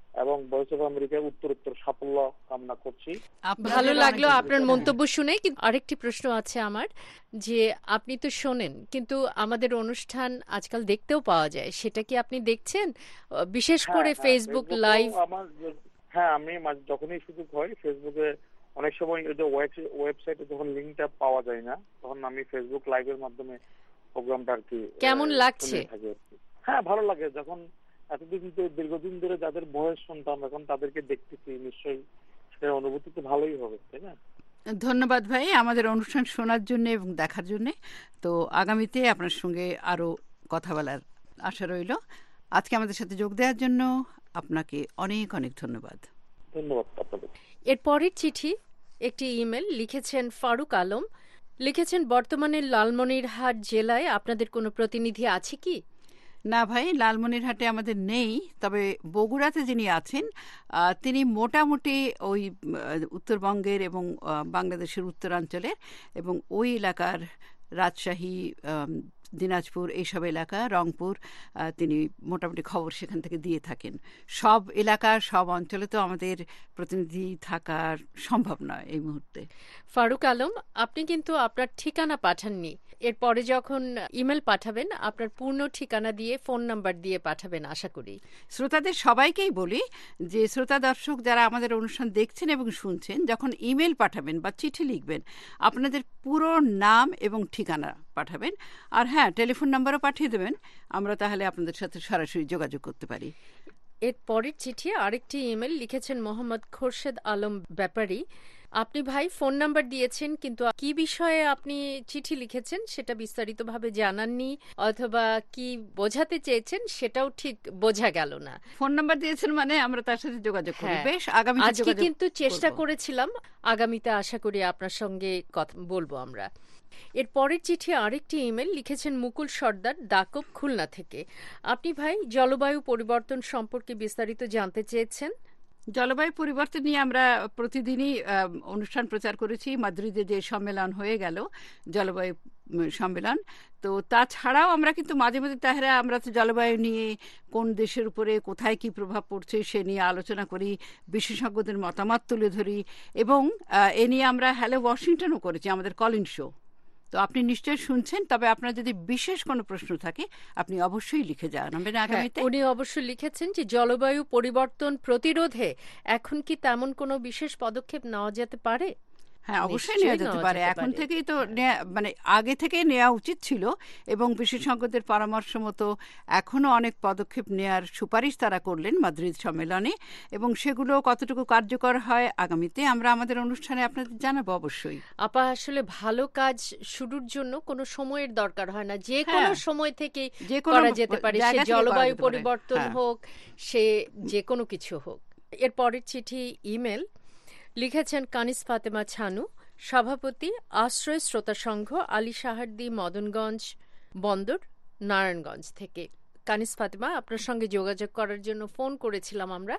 এবং ভয়েস অফ আমেরিকার উত্তরোত্তর সাফল্য কামনা করছি। ভালো লাগলো আপনার মন্তব্য শুনে। কিন্তু আরেকটি প্রশ্ন আছে আমার, যে আপনি তো শোনেন কিন্তু আমাদের অনুষ্ঠান আজকাল দেখতেও পাওয়া যায়, সেটা কি আপনি দেখছেন, বিশেষ করে ফেসবুক লাইভ? আমার হ্যাঁ, আমি যখনই সুযোগ হয় ফেসবুকে, অনেক সময় ওই যে ওয়েবসাইটে যখন লিঙ্কটা পাওয়া যায় না, তখন আমি ফেসবুক লাইভের মাধ্যমে প্রোগ্রামটা আর কি। কেমন লাগছে? হ্যাঁ, ভালো লাগে। যখন এতদিন দীর্ঘদিন ধরে যাদের ভয়েস শুনতাম, এখন তাদেরকে দেখতেছি, নিশ্চয়ই সেটার অনুভূতি তো ভালোই হবে, তাই না? ধন্যবাদ ভাই আমাদের অনুষ্ঠান শোনার জন্য এবং দেখার জন্য। তো আগামীতে আপনার সঙ্গে আরো কথা বলার আশা রইল। আজকে আমাদের সাথে যোগ দেওয়ার জন্য আপনাকে অনেক অনেক ধন্যবাদ। ধন্যবাদ আপনাদের। এর পরের চিঠি একটি ইমেল লিখেছেন ফারুক আলম। লিখেছেন, বর্তমানে লালমনিরহাট জেলায় আপনাদের কোনো প্রতিনিধি আছে কি? না ভাই, লালমনিরহাটে আমাদের নেই, তবে বগুড়াতে যিনি আছেন তিনি মোটামুটি ওই উত্তরবঙ্গের এবং বাংলাদেশের উত্তরাঞ্চলের এবং ওই এলাকার রাজশাহী, দিনাজপুর, এইসব এলাকা, রংপুর, তিনি মোটামুটি খবর সেখান থেকে দিয়ে থাকেন। সব এলাকার সব অঞ্চলে তো আমাদের প্রতিনিধি থাকার সম্ভব নয় এই মুহূর্তে। ফারুক আলম, আপনি কিন্তু আপনার ঠিকানা পাঠাননি। এরপরে যখন ইমেল পাঠাবেন আপনার পূর্ণ ঠিকানা দিয়ে, ফোন নাম্বার দিয়ে পাঠাবেন আশা করি। শ্রোতাদের সবাইকেই বলি যে শ্রোতা দর্শক যারা আমাদের অনুষ্ঠান দেখছেন এবং শুনছেন, যখন ইমেল পাঠাবেন বা চিঠি লিখবেন আপনাদের পুরো নাম এবং ঠিকানা পাঠাবেন। আর হ্যাঁ, টেলিফোন নাম্বারও পাঠিয়ে দেবেন, আমরা তাহলে আপনাদের সাথে সরাসরি যোগাযোগ করতে পারি। এর পরের চিঠি আরেকটি ইমেল লিখেছেন মোহাম্মদ খোরশেদ আলম ব্যাপারী। আপনি ভাই ফোন নাম্বার দিয়েছেন, কিন্তু কি বিষয়ে আপনি চিঠি লিখেছেন সেটা বিস্তারিতভাবে জানাননি, অথবা কি বোঝাতে চেয়েছেন সেটাও ঠিক বোঝা গেল না। ফোন নাম্বার দিয়েছেন মানে আমরা তার সাথে যোগাযোগ করব। বেশ, আগামীতে আজকে কিন্তু চেষ্টা করেছিলাম, আগামীতে আশা করি আপনার সঙ্গে কথা বলবো আমরা। এর পরের চিঠি আরেকটি ইমেল লিখেছেন মুকুল সর্দার, দাকব, খুলনা থেকে। আপনি ভাই জলবায়ু পরিবর্তন সম্পর্কে বিস্তারিত জানতে চেয়েছেন। জলবায়ু পরিবর্তন নিয়ে আমরা প্রতিদিনই অনুষ্ঠান প্রচার করেছি। মাদ্রিদে যে সম্মেলন হয়ে গেল, জলবায়ু সম্মেলন, তো তাছাড়াও আমরা কিন্তু মাঝে মাঝে তাহারা আমরা তো জলবায়ু নিয়ে কোন দেশের উপরে কোথায় কি প্রভাব পড়ছে সে নিয়ে আলোচনা করি, বিশেষজ্ঞদের মতামত তুলে ধরি, এবং এ নিয়ে আমরা হ্যালো ওয়াশিংটনও করেছি, আমাদের কলিং শো। তো আপনি নিশ্চয়ই শুনছেন। তবে আপনার যদি বিশেষ কোনো প্রশ্ন থাকে আপনি অবশ্যই লিখে জানাবেন আগামীতে। উনি অবশ্যই লিখেছেন যে জলবায়ু পরিবর্তন প্রতিরোধে এখন কি তেমন কোনো বিশেষ পদক্ষেপ নেওয়া যেতে পারে? হ্যাঁ, অবশ্যই নেওয়া যেতে পারে। এখন থেকেই তো মানে আগে থেকে নেওয়া উচিত ছিল, এবং বিশেষজ্ঞদের পরামর্শ মতো এখনো অনেক পদক্ষেপ নেওয়ার সুপারিশ তারা করলেন মাদ্রিদ সম্মেলনে, এবং সেগুলো কতটুকু কার্যকর হয় আগামীতে আমরা আমাদের অনুষ্ঠানে আপনাদের জানাবো অবশ্যই। আপা, আসলে ভালো কাজ শুরুর জন্য কোনো সময়ের দরকার হয় না, যে কোনো সময় থেকে করা যেতে পারে, সে জলবায়ু পরিবর্তন হোক, সে যে কোনো কিছু হোক। এর পরের চিঠি ইমেল লিখেছেন কানিস ফাতেমা ছানু, সভাপতি আশ্রয় শ্রোতা সংঘ, আলী সাহারদি, মদনগঞ্জ বন্দর, নারায়ণগঞ্জ থেকে। কানিস ফাতেমা, আপনার সঙ্গে যোগাযোগ করার জন্য ফোন করেছিলাম আমরা,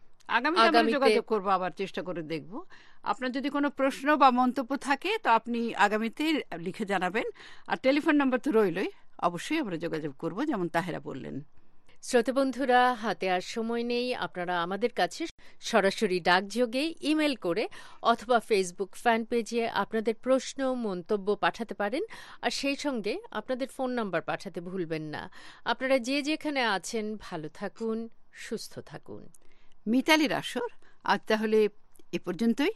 আগামীতে যোগাযোগ করবো, আবার চেষ্টা করে দেখব। আপনার যদি কোনো প্রশ্ন বা মন্তব্য থাকে তো আপনি আগামীতে লিখে জানাবেন। আর টেলিফোন নাম্বার তো রইলই, অবশ্যই আমরা যোগাযোগ করব, যেমন তাহেরা বললেন। শ্রোতা বন্ধুরা, হাতে আর সময় নেই, আপনারা আমাদের কাছে সরাসরি ডাকযোগে, ইমেল করে অথবা ফেসবুক ফ্যান পেজে আপনাদের প্রশ্ন মন্তব্য পাঠাতে পারেন। আর সেই সঙ্গে আপনাদের ফোন নাম্বার পাঠাতে ভুলবেন না। আপনারা যে যেখানে আছেন ভালো থাকুন, সুস্থ থাকুন। মিতালির আসর আজ তাহলে এ পর্যন্তই।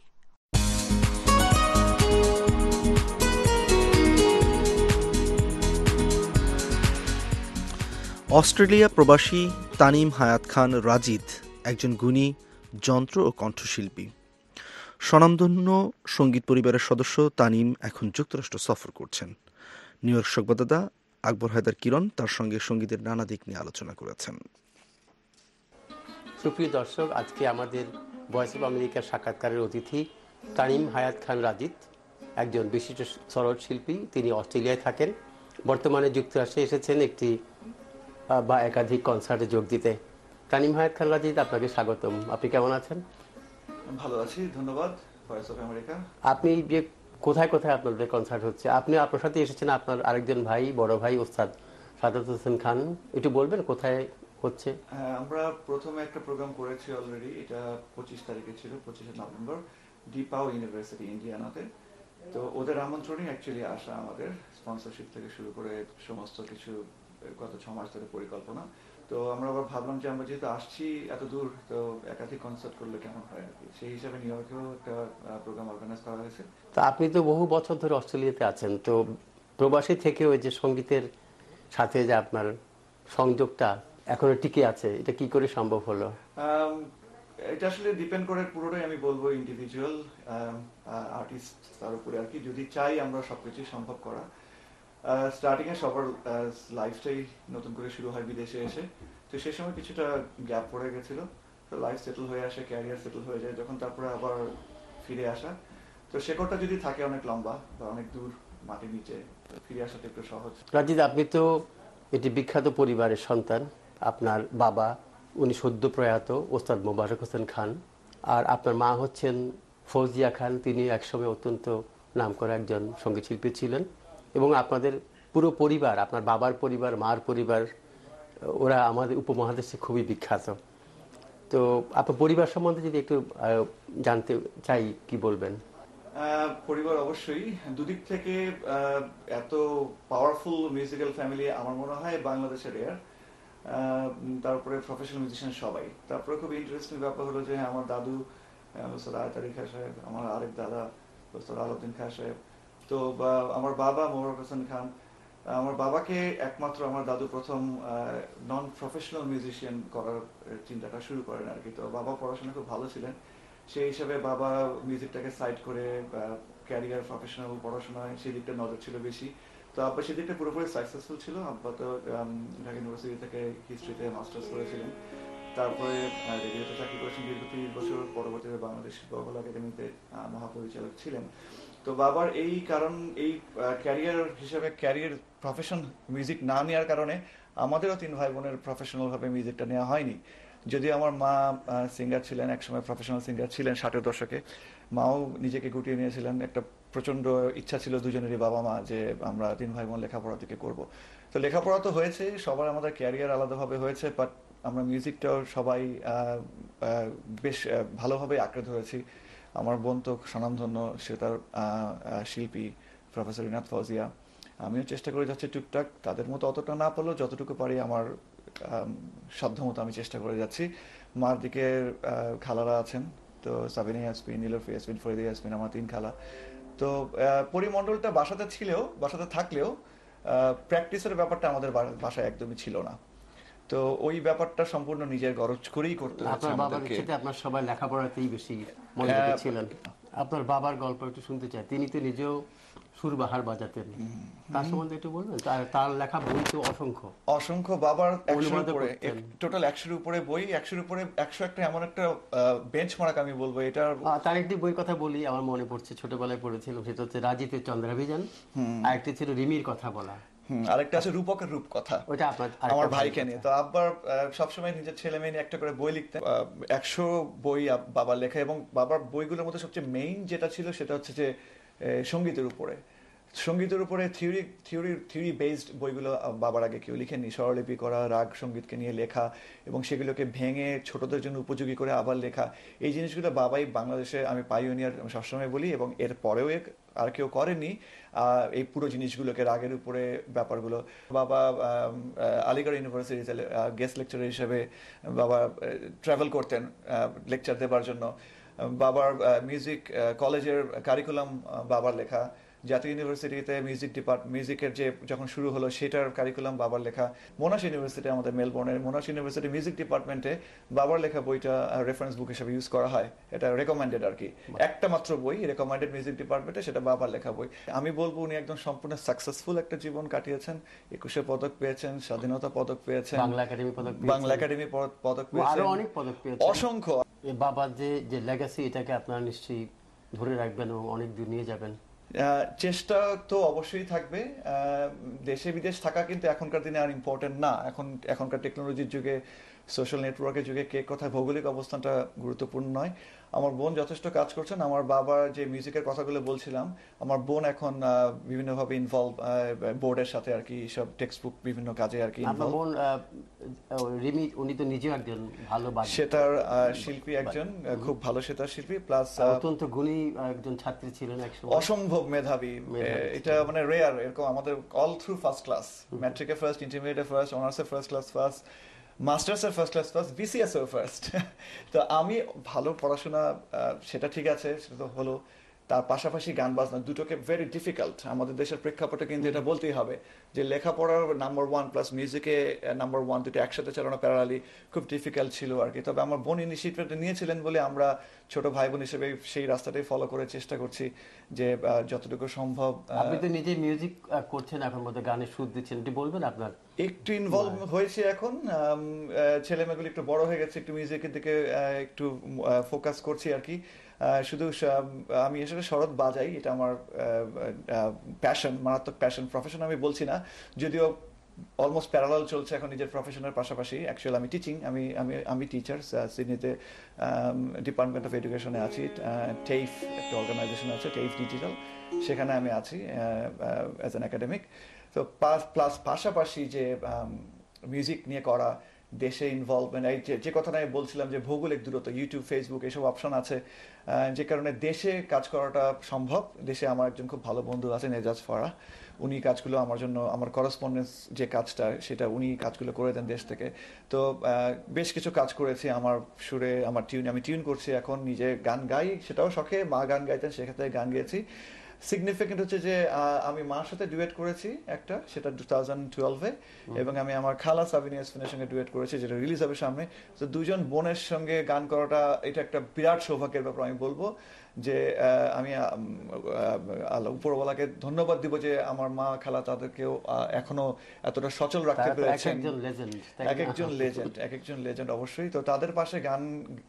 অস্ট্রেলিয়া প্রবাসী তানিম হায়াত খান রাজিদ একজন গুণী যন্ত্র ও কণ্ঠশিল্পী। স্বনামধন্য সঙ্গীত পরিবারের সদস্য তানিম এখন যুক্তরাষ্ট্র সফর করছেন। নিউ ইয়র্ক সংবাদদাতা আকবর হায়দার কিরণ তার সঙ্গে সঙ্গীতের নানা দিক নিয়ে আলোচনা করেছেন। সুপ্রিয় দর্শক, আজকে আমাদের ভয়েস অব আমেরিকার সাক্ষাৎকারের অতিথি তানিম হায়াত খান রাজিদ, একজন বিশিষ্ট সরোদ শিল্পী। তিনি অস্ট্রেলিয়ায় থাকেন, বর্তমানে যুক্তরাষ্ট্রে এসেছেন একটি বা একাধিক কনসার্টে যোগ দিতে। তানিম হায়াত খান রাজিদ, আপনাকে স্বাগতম। আপনি কেমন আছেন? ভালো আছি, ধন্যবাদ ভয়েস অফ আমেরিকা। আপনি যে কোথায় কোথায় আপনাদের কনসার্ট হচ্ছে, আপনি আপনার সাথে এসেছেন আপনার আরেকজন ভাই, বড় ভাই ওস্তাদ সাদাত হোসেন খান, একটু বলবেন কোথায় হচ্ছে? আমরা প্রথমে একটা প্রোগ্রাম করেছি অলরেডি, এটা পঁচিশ তারিখে ছিল, পঁচিশে নভেম্বর, ডিপাও ইউনিভার্সিটি ইন্ডিয়ানাতে। তো ওদের আমন্ত্রণই অ্যাকচুয়ালি আসা আমাদের, স্পন্সরশিপ থেকে শুরু করে সমস্ত কিছু গত ছ মাস ধরে পরিকল্পনা। তো আমরা আবার ভাবলাম যে আমরা যেহেতু আসছি এত দূর, তো একাধিক কনসার্ট করলে কেমন হয় আর কি, সেই হিসাবে নিউ ইয়র্কেও একটা প্রোগ্রাম অর্গানাইজ করা হয়েছে। তো আপনি তো বহু বছর ধরে অস্ট্রেলিয়াতে আছেন, তো প্রবাসী থেকে ওই যে সঙ্গীতের সাথে যে আপনার সংযোগটা এখনো টিকে আছে, এটা কি করে সম্ভব হলো? এটা আসলে ডিপেন্ড করে পুরোটাই আমি বলবো ইন্ডিভিজুয়াল আর্টিস্ট তার উপরে আর কি। যদি চাই আমরা সবকিছুই সম্ভব করা। স্টার্টিং এ সবার লাইফটাই নতুন করে শুরু হয় বিদেশে এসে, তো সেই সময় কিছুটা গ্যাপ পড়ে গেছিল, তো লাইফ সেটেল হয়ে আসে, ক্যারিয়ার সেটেল হয়ে যায়, যখন তারপরে আবার ফিরে আসা, তো শেকড়টা যদি থাকে অনেক লম্বা বা অনেক দূর মাটির নিচে, ফিরে আসাটা একটু সহজ। রাজিদ, আপনি তো এটি বিখ্যাত পরিবারের সন্তান। আপনার বাবা উনি সদ্য প্রয়াত ওস্তাদ মোবারক হোসেন খান, আর আপনার মা হচ্ছেন ফৌজিয়া খান। তিনি একসময় অত্যন্ত নামকরা একজন সঙ্গীতশিল্পী ছিলেন, এবং আপনাদের পুরো পরিবার, আপনার বাবার পরিবার, মার পরিবার, ওরা আমাদের উপমহাদেশে খুবই বিখ্যাত। তো আপনার পরিবার সম্বন্ধে যদি একটু জানতে চাই, কি বলবেন? পরিবার অবশ্যই দুদিক থেকে এত পাওয়ারফুল মিউজিক্যাল ফ্যামিলি আমার মনে হয় বাংলাদেশের রেয়ার। তারপরে প্রফেশনাল মিউজিশিয়ান সবাই। তারপরে খুব ইন্টারেস্টিং ব্যাপার হলো যে আমার দাদু ওস্তাদ আয়তারি খাঁ সাহেব, আমার আরেক দাদা ওস্তাদ আলাউদ্দিন খাঁ সাহেব, তো আমার বাবা মোবারক হোসেন খান। আমার বাবাকে একমাত্র আমার দাদু প্রথম নন প্রফেশনাল মিউজিশিয়ান করার চিন্তাটা শুরু করেন আর কি। তো বাবা পড়াশোনা খুব ভালো ছিলেন, সেই হিসাবে বাবা মিউজিকটাকে সাইড করে ক্যারিয়ার প্রফেশনাল পড়াশোনায় সেই দিকটা নজর ছিল বেশি। তো আব্বা সেদিকটা পুরোপুরি সাকসেসফুল ছিল। আব্বা তো ঢাকা ইউনিভার্সিটি থেকে হিস্ট্রিতে মাস্টার্স করেছিলেন, তারপরে রেডিওতে চাকরি করেছেন দীর্ঘ তিরিশ বছর, পরবর্তীতে বাংলাদেশ শিল্পকলা একাডেমিতে মহাপরিচালক ছিলেন। তো বাবার এই কারণ, এই ক্যারিয়ার হিসেবে ক্যারিয়ার প্রফেশন মিউজিক না নেওয়ার কারণে আমাদেরও তিন ভাই বোনের প্রফেশনাল ভাবে মিউজিকটা নেওয়া হয়নি। যদিও আমার মা সিঙ্গার ছিলেন, একসময় প্রফেশনাল সিঙ্গার ছিলেন ষাটের দশকে, মাও নিজেকে গুটিয়ে নিয়েছিলেন। একটা প্রচন্ড ইচ্ছা ছিল দুজনেরই, বাবা মা, যে আমরা তিন ভাই বোন লেখাপড়া থেকে করব। তো লেখাপড়া তো হয়েছে, সবার আমাদের ক্যারিয়ার আলাদাভাবে হয়েছে, বাট আমরা মিউজিকটাও সবাই বেশ ভালোভাবে আঁকড়ে ধরেছি। আমার বোন তো স্বনামধন্য, সে তার শিল্পী প্রফেসর ইনাত ফৌজিয়া। আমিও চেষ্টা করে যাচ্ছি টুকটাক, তাদের মতো অতটা না পারলেও যতটুকু পারি আমার সাধ্যমতো আমি চেষ্টা করে যাচ্ছি। মার দিকে খালারা আছেন, তো সাবিনা ইয়াসমিন, নীলফি ইয়াসমিন, ফরিদা ইয়াসমিন, আমার তিন খালা। তো পরিমণ্ডলটা বাসাতে ছিলেও, বাসাতে থাকলেও প্র্যাকটিসের ব্যাপারটা আমাদের বাসায় একদমই ছিল না। তো ওই ব্যাপারটা সম্পূর্ণ নিজের গরজ করেই করতে হচ্ছে আমাদেরকে। আপনার বাবার সাথে আপনার সবাই লেখাপড়াতেই বেশি মনোযোগী ছিলেন। আপনার বাবার গল্প একটু শুনতে চাই। তিনি তো নিজেও সুরবাহার বাজাতেন, তার সম্বন্ধে একটু বলবেন? তার লেখা বই তো অসংখ্য অসংখ্য বাবার একশোর উপরে, টোটাল একশোর উপরে বই, একশোর উপরে একশো একটা এমন একটা বেঞ্চ মার্ক আমি বলবো। এটা তার একটি বইয়ের কথা বলি, আমার মনে পড়ছে, ছোটবেলায় পড়েছিলাম, সেটা হচ্ছে রাজিতের চন্দ্রাভিযান, আর একটি ছিল রিমির কথা বলা, আরেকটা আছে রূপকের রূপকথা, ওইটা আপনার আমার ভাইকে নিয়ে। তো আব্বার সবসময় নিজের ছেলে মেয়ে নিয়ে একটা করে বই লিখতেন। একশো বই বাবার লেখা, এবং বাবার বইগুলোর মধ্যে সবচেয়ে মেইন যেটা ছিল সেটা হচ্ছে যে সঙ্গীতের উপরে। সঙ্গীতের উপরে থিওরি থিওরি থিওরি বেসড বইগুলো বাবার আগে কেউ লিখেননি। স্বরলিপি করা, রাগ সঙ্গীতকে নিয়ে লেখা, এবং সেগুলোকে ভেঙে ছোটদের জন্য উপযোগী করে আবার লেখা, এই জিনিসগুলো বাবাই বাংলাদেশে আমি পাইওনিয়ার সবসময় বলি, এবং এর পরেও আর কেউ করেনি এই পুরো জিনিসগুলোকে, রাগের উপরে ব্যাপারগুলো। বাবা আলিগড় ইউনিভার্সিটিতে গেস্ট লেকচারার হিসেবে বাবা ট্রাভেল করতেন লেকচার দেবার জন্য। বাবার মিউজিক কলেজের কারিকুলাম বাবার লেখা, জাতীয় ইউনিভার্সিটিতে মিউজিক ডিপার্টমেন্ট মিউজিকের যে যখন শুরু হলো সেটার কারিকুলাম বাবার লেখা। মোনাশ ইউনিভার্সিটি, আমাদের মেলবোর্নের মোনাশ ইউনিভার্সিটি মিউজিক ডিপার্টমেন্টে বাবার লেখা বইটা রেফারেন্স বুক হিসেবে ইউজ করা হয়। এটা রেকমেন্ডেড আর কি, একটা মাত্র বই রেকমেন্ডেড মিউজিক ডিপার্টমেন্টে, সেটা বাবার লেখা বই। আমি বলবো উনি একদম সম্পূর্ণ সাকসেসফুল একটা জীবন কাটিয়েছেন। একুশে পদক পেয়েছেন, স্বাধীনতা পদক পেয়েছেন, বাংলা একাডেমি পদক, বাংলা একাডেমি পদক পেয়েছেন, আরো অনেক পদক পেয়েছেন, অসংখ্য। বাবার যে যে লেগাসি, এটাকে আপনারা নিশ্চয়ই ধরে রাখবেন ও অনেক দূর নিয়ে যাবেন। চেষ্টা তো অবশ্যই থাকবে। দেশে বিদেশ থাকা কিন্তু এখনকার দিনে আর ইম্পর্টেন্ট না। এখন এখনকার টেকনোলজির যুগে সোশ্যাল নেটওয়ার্কের যুগে কে কোথায় ভৌগোলিক অবস্থানটা গুরুত্বপূর্ণ নয়। আমার বোন যথেষ্ট কাজ করছেন। আমার বাবার যে মিউজিকের কথাগুলো বলছিলাম, আমার বোন এখন বিভিন্নভাবে ইনভলভ, বোর্ডের সাথে আর কি, সব টেক্সট বুক বিভিন্ন কাজে আর কি ইনভলভ। বোন রিমি উনি তো নিজেও একজন ভালো সেতার শিল্পী, একজন খুব ভালো সেতার শিল্পী, প্লাস অত্যন্ত গুণী একজন ছাত্রী ছিলেন একসময়, অসম্ভব মেধাবী। এটা মানে রেয়ার, এরকম আমাদের অল থ্রু ফার্স্ট ক্লাস, ম্যাট্রিকে ফার্স্ট, ইন্টারমিডিয়েটে ফার্স্ট, অনার্সে ফার্স্ট ক্লাস ফার্স্ট, মাস্টার্সের ফার্স্ট ক্লাস ফার্স্ট, বিসিএসও ফার্স্ট। তো আমি ভালো পড়াশোনা সেটা ঠিক আছে, সেটা তো হলো, তার পাশাপাশি গান বাজনা দুটোকে ভেরি ডিফিকাল্ট। আমাদের দেশের প্রেক্ষাপটে কিন্তু এটা বলতেই হবে যে লেখাপড়ার নাম্বার ওয়ান প্লাস মিউজিকে নাম্বার ওয়ান দুটো একসাথে চালানো প্যারালালি খুব ডিফিকাল্ট ছিল আর কি। তবে আমার বোন ইনিশিয়েটিভটা নিয়েছিলেন বলে আমরা ছোট ভাই বোন হিসেবে সেই রাস্তাটাই ফলো করে চেষ্টা করছি যে যতটুকু সম্ভব। আপনি তো নিজে মিউজিক করছেন এখন, মধ্যে গানে সুর দিচ্ছেন, একটু বলবেন আপনার? একটু ইনভলভ হয়েছে এখন, ছেলে মেয়েগুলো একটু বড় হয়ে গেছে, একটু মিউজিকের দিকে একটু ফোকাস করছি আর কি। শুধু আমি আসলে শরৎ বাজাই, এটা আমার প্যাশন, মারাত্মক প্যাশন। প্রফেশন আমি বলছি না, যদিও অলমোস্ট প্যারালাল চলছে এখন নিজের প্রফেশনের পাশাপাশি। অ্যাকচুয়ালি আমি টিচিং, আমি আমি আমি টিচার, সিডনিতে ডিপার্টমেন্ট অফ এডুকেশনে আছি। টেইফ একটা অর্গানাইজেশন আছে, টেইফ ডিজিটাল, সেখানে আমি আছি অ্যাজ অ্যান একাডেমিক। তো প্লাস পাশাপাশি যে মিউজিক নিয়ে করা, দেশে ইনভলভমেন্ট, এই যে কথাটা আমি বলছিলাম যে ভৌগোলিক দূরত্ব, ইউটিউব, ফেসবুক এসব অপশন আছে, যে কারণে দেশে কাজ করাটা সম্ভব। দেশে আমার একজন খুব ভালো বন্ধু আছেন, এজাজ ফারাহ, উনি কাজগুলো আমার জন্য, আমার করসপন্ডেন্স যে কাজটা সেটা উনি কাজগুলো করে দেন দেশ থেকে। তো বেশ কিছু কাজ করেছি আমার সুরে, আমার টিউন, আমি টিউন করছি এখন, নিজে গান গাই, সেটাও শখে, মা গান গাইতেন সেক্ষেত্রে গান গেয়েছি। সিগনিফিকেন্ট হচ্ছে যে আমি মার সাথে ডুয়েট করেছি একটা, সেটা টু থাউজেন্ড টুয়েলভে, এবং আমি আমার খালা সাবিনা ইয়াসমিনের সঙ্গে ডুয়েট করেছি, যেটা রিলিজ হবে সামনে। তো দুজন বোনের সঙ্গে গান করাটা এটা একটা বিরাট সৌভাগ্যের ব্যাপার আমি বলবো। যে আমি উপরওয়ালাকে ধন্যবাদ দিব যে আমার মা খালা তাদেরকেও এখনো এতটা সচল রাখতে পেরেছেন। এক একজন লেজেন্ড, এক একজন লেজেন্ড অবশ্যই। তো তাদের পাশে গান,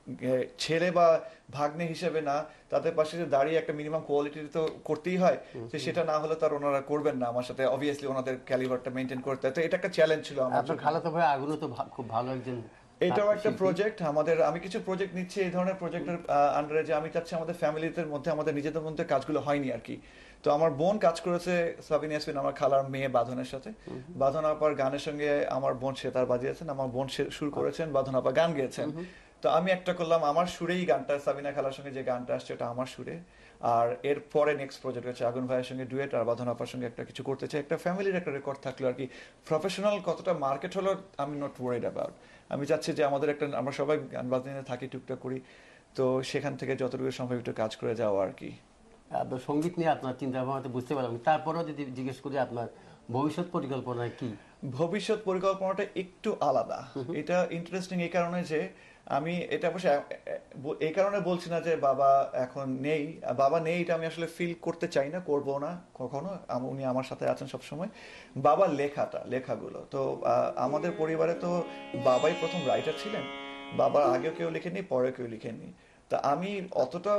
ছেলে বা ভাগ্নে হিসেবে না, তাদের পাশে দাঁড়িয়ে একটা মিনিমাম কোয়ালিটি তো করতেই হয়, তো সেটা না হলে তার ওনারা করবেন না আমার সাথে, অবভিয়াসলি ওনাদের ক্যালিবারটা মেনটেন করতে হয়। তো এটা একটা চ্যালেঞ্জ ছিল আমার। আপনার খালাতো ভাই আগুনও তো খুব ভালো একজন, এটাও একটা প্রজেক্ট আমাদের। আমি কিছু প্রজেক্ট নিচ্ছি এই ধরনের প্রজেক্টের আন্ডারে, যে আমি চাচ্ছি আমাদের ফ্যামিলিদের মধ্যে, আমাদের নিজেদের মধ্যে কাজগুলো হয়নি আর কি। তো আমার বোন কাজ করেছে সাবিনা ইয়াসমিন, আমার খালার মেয়ে, বাঁধনের সাথে। বাঁধন আপার গানের সঙ্গে আমার বোন সেতার বাজিয়েছেন, আমার বোন সুর করেছেন, বাঁধন আপা গান গেয়েছেন। তো আমি একটা করলাম আমার সুরেই গানটা, সাবিনা খালার সঙ্গে যে গানটা আসছে ওটা আমার সুরে। আর এর পরে নেক্সট প্রজেক্ট হচ্ছে আগুন ভাইয়ের সঙ্গে ডুয়েট, আর বাঁধন আপার সঙ্গে একটা কিছু করতে চাই। একটা ফ্যামিলির একটা রেকর্ড থাকলো আর কি। প্রফেশনাল কতটা মার্কেট হলো আমি নট ওয়ারিড অ্যাবাউট। আমি চাচ্ছি যে আমাদের একটা, আমরা সবাই গান বাজনা থাকি, টুকটাক করি, তো সেখান থেকে যতটুকু সম্ভব একটু কাজ করে যাওয়া আর কি। আপনার সঙ্গীত নিয়ে আপনার চিন্তা ভাবনা বুঝতে পারলাম, তারপরেও যদি জিজ্ঞেস করি আপনার ভবিষ্যৎ পরিকল্পনা কি? ভবিষ্যৎ পরিকল্পনাটা একটু আলাদা। এটা ইন্টারেস্টিং এই কারণে যে আমি এটা অবশ্য এই কারণে বলছি না যে বাবা এখন নেই, বাবা নেই এটা আমি আসলে ফিল করতে চাই না, করবো না কখনো। উনি আমার সাথে আছেন সবসময়। বাবার লেখাটা, লেখাগুলো তো আমাদের পরিবারে তো বাবাই প্রথম রাইটার ছিলেন, বাবার আগেও কেউ লিখেননি, পরে কেউ লিখেননি। তা আমি অতটা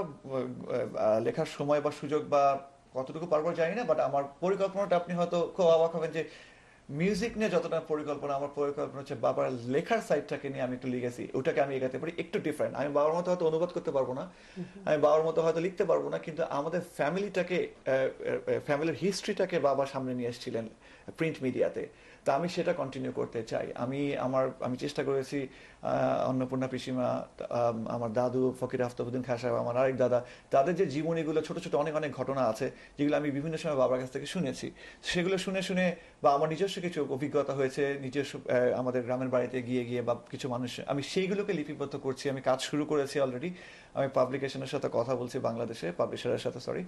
লেখার সময় বা সুযোগ বা কতটুকু পারবো জানি না, বাট আমার পরিকল্পনাটা আপনি হয়তো খুব অবাক হবেন যে মিউজিক নিয়ে যতটা পরিকল্পনা, আমার পরিকল্পনা হচ্ছে বাবার লেখার সাইডটাকে নিয়ে আমি একটু লিখেছি, ওটাকে আমি এগাতে পারি একটু ডিফারেন্ট। আমি বাবার মতো হয়তো অনুবাদ করতে পারবো না, আমি বাবার মতো হয়তো লিখতে পারবো না, কিন্তু আমাদের ফ্যামিলিটাকে, ফ্যামিলির হিস্ট্রিটাকে বাবা সামনে নিয়ে এসেছিলেন প্রিন্ট মিডিয়াতে। তা আমি সেটা কন্টিনিউ করতে চাই। আমি আমার আমি চেষ্টা করেছি অন্নপূর্ণা পিসিমা, আমার দাদু ফকির আফতাবউদ্দিন খাঁ সাহেব, আমার আরেক দাদা, তাদের যে জীবনীগুলো, ছোট ছোট অনেক অনেক ঘটনা আছে যেগুলো আমি বিভিন্ন সময় বাবার কাছ থেকে শুনেছি, সেগুলো শুনে শুনে বা আমার নিজস্ব কিছু অভিজ্ঞতা হয়েছে, নিজস্ব আমাদের গ্রামের বাড়িতে গিয়ে গিয়ে বা কিছু মানুষ, আমি সেইগুলোকে লিপিবদ্ধ করছি। আমি কাজ শুরু করেছি অলরেডি। আমি পাবলিকেশনের সাথে কথা বলছি, বাংলাদেশে পাবলিশারের সাথে, সরি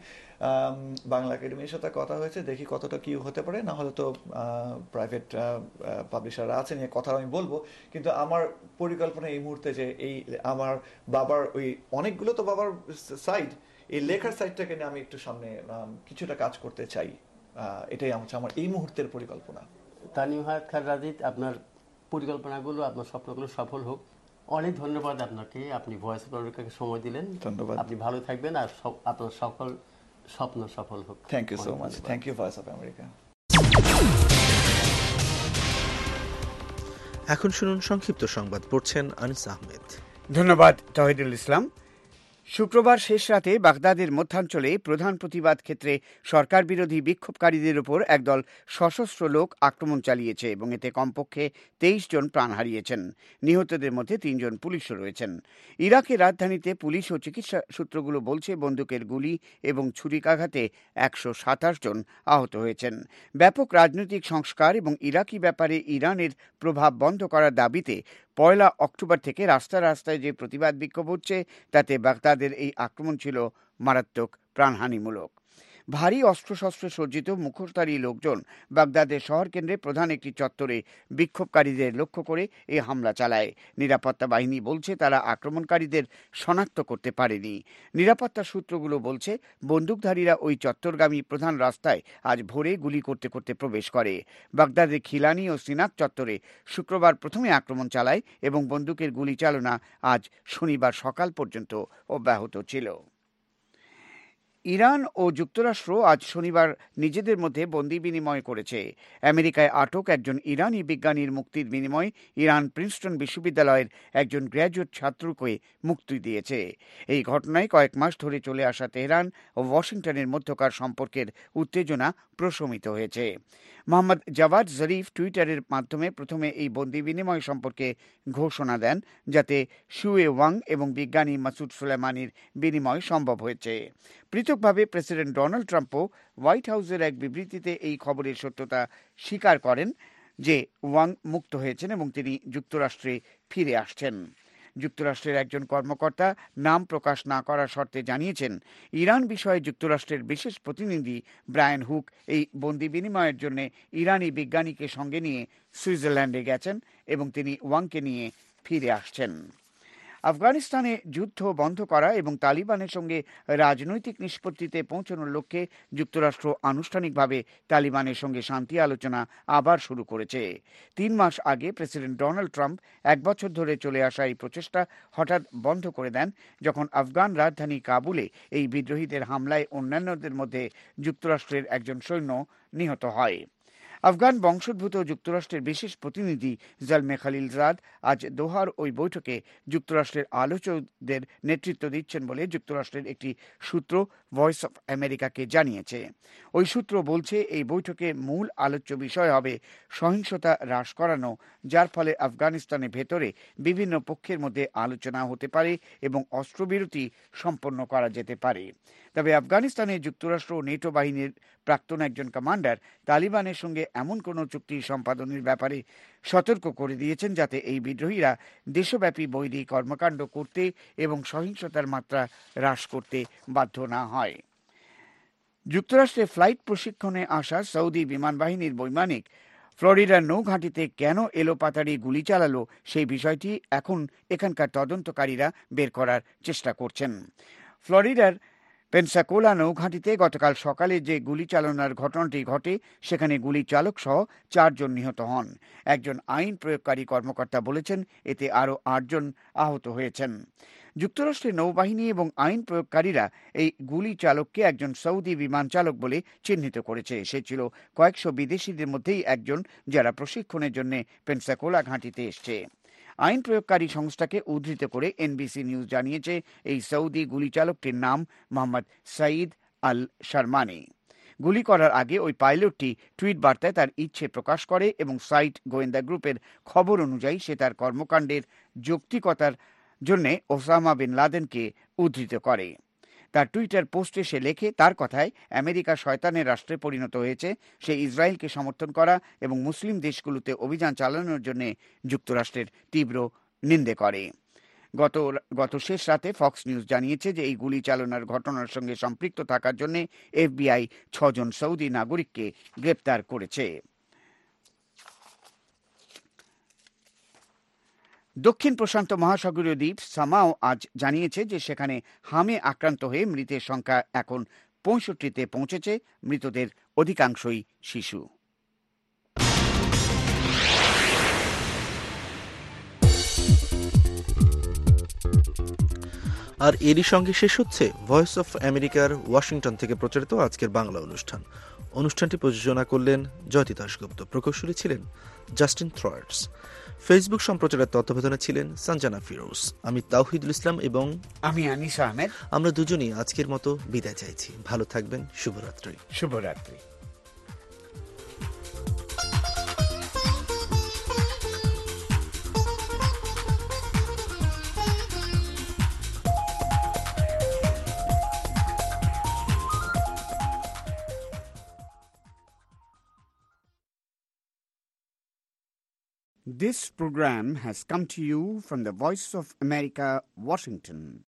বাংলা একাডেমির সাথে কথা হয়েছে, দেখি কতটা কি হতে পারে। না হলে তো প্রাইভেট পাবলিশাররা আছে, নিয়ে কথা আমি বলবো। কিন্তু আমার পরিকল্পনা এই মুহূর্তে যে এই আমার বাবার ওই অনেকগুলো তো বাবার সাইড, এই লেখার সাইডটাকে নিয়ে আমি একটু সামনে কিছুটা কাজ করতে চাই। এটাই হচ্ছে আমার এই মুহূর্তের পরিকল্পনা। তানিম হায়াত খান রাজিদ, আপনার পরিকল্পনাগুলো, আপনার স্বপ্নগুলো সফল হোক। অনেক ধন্যবাদ আপনাকে, আপনি ভয়েস অফ আমেরিকাকে সময় দিলেন। ধন্যবাদ। আপনি ভালো থাকবেন আর আপনার সকল স্বপ্ন সফল হোক। Thank you so much. Thank you Voice of America. এখন শুনুন সংক্ষিপ্ত সংবাদ, পড়ছেন আনিস আহমেদ। ধন্যবাদ তহিদুল ইসলাম। শুক্রবার শেষ রাতে বাগদাদের মধ্যাঞ্চলে প্রধান প্রতিবাদ ক্ষেত্রে সরকার বিরোধী বিক্ষোভকারীদের উপর একদল সশস্ত্র লোক আক্রমণ চালিয়েছে এবং এতে কমপক্ষে তেইশ জন প্রাণ হারিয়েছেন। নিহতদের মধ্যে তিনজন পুলিশও রয়েছেন। ইরাকের রাজধানীতে পুলিশ ও চিকিৎসা সূত্রগুলো বলছে বন্দুকের গুলি এবং ছুরিকাঘাতে একশো সাতাশ জন আহত হয়েছেন। ব্যাপক রাজনৈতিক সংস্কার এবং ইরাকি ব্যাপারে ইরানের প্রভাব বন্ধ করার দাবিতে পয়লা অক্টোবর থেকে রাস্তায় রাস্তায় যে প্রতিবাদ বিক্ষোভ হচ্ছে তাতে বাগদাদের এই আক্রমণ ছিল মারাত্মক প্রাণহানিমূলক। ভারী অস্ত্রশস্ত্রে সজ্জিত মুখোশধারী লোকজন বাগদাদের শহর কেন্দ্রে প্রধান একটি চত্বরে বিক্ষোভকারীদের লক্ষ্য করে এই হামলা চালায়। নিরাপত্তা বাহিনী বলছে তারা আক্রমণকারীদের শনাক্ত করতে পারেনি। নিরাপত্তা সূত্রগুলো বলছে বন্দুকধারীরা ওই চত্বরগামী প্রধান রাস্তায় আজ ভোরে গুলি করতে করতে প্রবেশ করে। বাগদাদের খিলানি ও সিনাক চত্বরে শুক্রবার প্রথমে আক্রমণ চালায় এবং বন্দুকের গুলি চালনা আজ শনিবার সকাল পর্যন্ত অব্যাহত ছিল। ইরান ও যুক্তরাষ্ট্র আজ শনিবার নিজেদের মধ্যে বন্দি বিনিময় করেছে। আমেরিকায় আটক একজন ইরানি বিজ্ঞানীর মুক্তির বিনিময়ে ইরান প্রিন্সটন বিশ্ববিদ্যালয়ের একজন গ্র্যাজুয়েট ছাত্রকে মুক্তি দিয়েছে। এই ঘটনায় কয়েক মাস ধরে চলে আসা তেহরান ও ওয়াশিংটনের মধ্যকার সম্পর্কের উত্তেজনা প্রশমিত হয়েছে। মোহাম্মদ জাওয়াদ জরিফ টুইটারের মাধ্যমে প্রথমে এই বন্দি বিনিময় সম্পর্কে ঘোষণা দেন, যাতে শুয়ে ওয়াং এবং বিজ্ঞানী মাসুদ সুলেমানির বিনিময় সম্ভব হয়েছে। পৃথকভাবে প্রেসিডেন্ট ডোনাল্ড ট্রাম্পও হোয়াইট হাউসের এক বিবৃতিতে এই খবরের সত্যতা স্বীকার করেন যে ওয়াং মুক্ত হয়েছেন এবং তিনি যুক্তরাষ্ট্রে ফিরে আসছেন। যুক্তরাষ্ট্রের একজন কর্মকর্তা নাম প্রকাশ না করার শর্তে জানিয়েছেন, ইরান বিষয়ে যুক্তরাষ্ট্রের বিশেষ প্রতিনিধি ব্রায়ান হুক এই বন্দি বিনিময়ের জন্য ইরানি বিজ্ঞানীকে সঙ্গে নিয়ে সুইজারল্যান্ডে গেছেন এবং তিনি ওয়াংকে নিয়ে ফিরে আসছেন। আফগানিস্তানে যুদ্ধ বন্ধ করা এবং তালিবানের সঙ্গে রাজনৈতিক নিষ্পত্তিতে পৌঁছানোর লক্ষ্যে যুক্তরাষ্ট্র আনুষ্ঠানিকভাবে তালিবানের সঙ্গে শান্তি আলোচনা আবার শুরু করেছে। তিন মাস আগে প্রেসিডেন্ট ডোনাল্ড ট্রাম্প এক বছর ধরে চলে আসা এই প্রচেষ্টা হঠাৎ বন্ধ করে দেন, যখন আফগান রাজধানী কাবুলে এই বিদ্রোহীদের হামলায় অন্যান্যদের মধ্যে যুক্তরাষ্ট্রের একজন সৈন্য নিহত হয়। আফগান বংশোদ্ভূত যুক্তরাষ্ট্রের বিশেষ প্রতিনিধি জালমে খালিলজাদ আজ দোহার ওই বৈঠকে যুক্তরাষ্ট্রের আলোচকদের নেতৃত্ব দিচ্ছেন বলে যুক্তরাষ্ট্রের একটি সূত্র ভয়েস অফ আমেরিকাকে জানিয়েছে। ওই সূত্র বলছে এই বৈঠকে মূল আলোচ্য বিষয় হবে সহিংসতা হ্রাস করানো, যার ফলে আফগানিস্তানের ভেতরে বিভিন্ন পক্ষের মধ্যে আলোচনা হতে পারে এবং অস্ত্রবিরতি সম্পন্ন করা যেতে পারে। তবে আফগানিস্তানে যুক্তরাষ্ট্র ও নেটো বাহিনীর প্রাক্তন একজন কমান্ডার তালিবানের সঙ্গে এমন কোনো চুক্তি সম্পাদনের ব্যাপারে সতর্ক করে দিয়েছেন যাতে এই বিদ্রোহীরা দেশব্যাপী বৈরী কর্মকাণ্ড করতে এবং সহিংসতার মাত্রা হ্রাস করতে বাধ্য না হয়। যুক্তরাষ্ট্রে ফ্লাইট প্রশিক্ষণে আসা সৌদি বিমান বাহিনীর বৈমানিক ফ্লোরিডার নৌঘাঁটিতে কেন এলোপাতাড়ি গুলি চালালো সেই বিষয়টি এখন এখানকার তদন্তকারীরা বের করার চেষ্টা করছেন। ফ্লোরিডার পেনসাকোলা নৌঘাঁটিতে গতকাল সকালে যে গুলি চালনার ঘটনাটি ঘটে সেখানে গুলি চালক সহ চারজন নিহত হন। একজন আইন প্রয়োগকারী কর্মকর্তা বলেছেন এতে আরও আটজন আহত হয়েছেন। যুক্তরাষ্ট্রের নৌবাহিনী এবং আইন প্রয়োগকারীরা এই গুলি চালককে একজন সৌদি বিমান চালক বলে চিহ্নিত করেছে। সে ছিল কয়েকশো বিদেশিদের মধ্যেই একজন যারা প্রশিক্ষণের জন্য পেনসাকোলা ঘাঁটিতে এসছে। আইন প্রয়োগকারী সংস্থাকে উদ্ধৃত করে এনবিসি নিউজ জানিয়েছে এই সৌদি গুলিচালকটির নাম মোহাম্মদ সাঈদ আল শারমানি। গুলি করার আগে ওই পাইলটটি টুইট বার্তায় তার ইচ্ছে প্রকাশ করে এবং সাইট গোয়েন্দা গ্রুপের খবর অনুযায়ী সে তার কর্মকাণ্ডের যৌক্তিকতার জন্য ওসামা বিন লাদেনকে উদ্ধৃত করে। তার টুইটার পোস্টে সে লেখে, তার কথায় আমেরিকা শয়তানের রাষ্ট্রে পরিণত হয়েছে। সে ইসরায়েলকে সমর্থন করা এবং মুসলিম দেশগুলোতে অভিযান চালানোর জন্য যুক্তরাষ্ট্রের তীব্র নিন্দে করে। গত গত শেষ রাতে ফক্স নিউজ জানিয়েছে যে এই গুলি চালনার ঘটনার সঙ্গে সম্পৃক্ত থাকার জন্য এফবিআই ছজন সৌদি নাগরিককে গ্রেপ্তার করেছে। দক্ষিণ প্রশান্ত মহাসাগরীয় দ্বীপ সামাও আজ জানিয়েছে যে সেখানে হামে আক্রান্ত হয়ে মৃতের সংখ্যা এখন পঁয়ষট্টিতে পৌঁছেছে। মৃতদের অধিকাংশই শিশু। আর এরই সঙ্গে শেষ হচ্ছে ভয়েস অফ আমেরিকার ওয়াশিংটন থেকে প্রচারিত আজকের বাংলা অনুষ্ঠান। অনুষ্ঠানটি প্রযোজনা করলেন জয়তী দাশগুপ্ত, প্রকৌশলী ছিলেন জাস্টিন থ্রয়ার্স, ফেসবুক সম্প্রচারের তত্ত্বাবধানে ছিলেন সঞ্জানা ফিরোজ। আমি তাওহিদুল ইসলাম এবং আমি আনিস আহমেদ, আমরা দুজনই আজকের মতো বিদায় চাইছি। ভালো থাকবেন, শুভরাত্রি। শুভরাত্রি। This program has come to you from the Voice of America, Washington.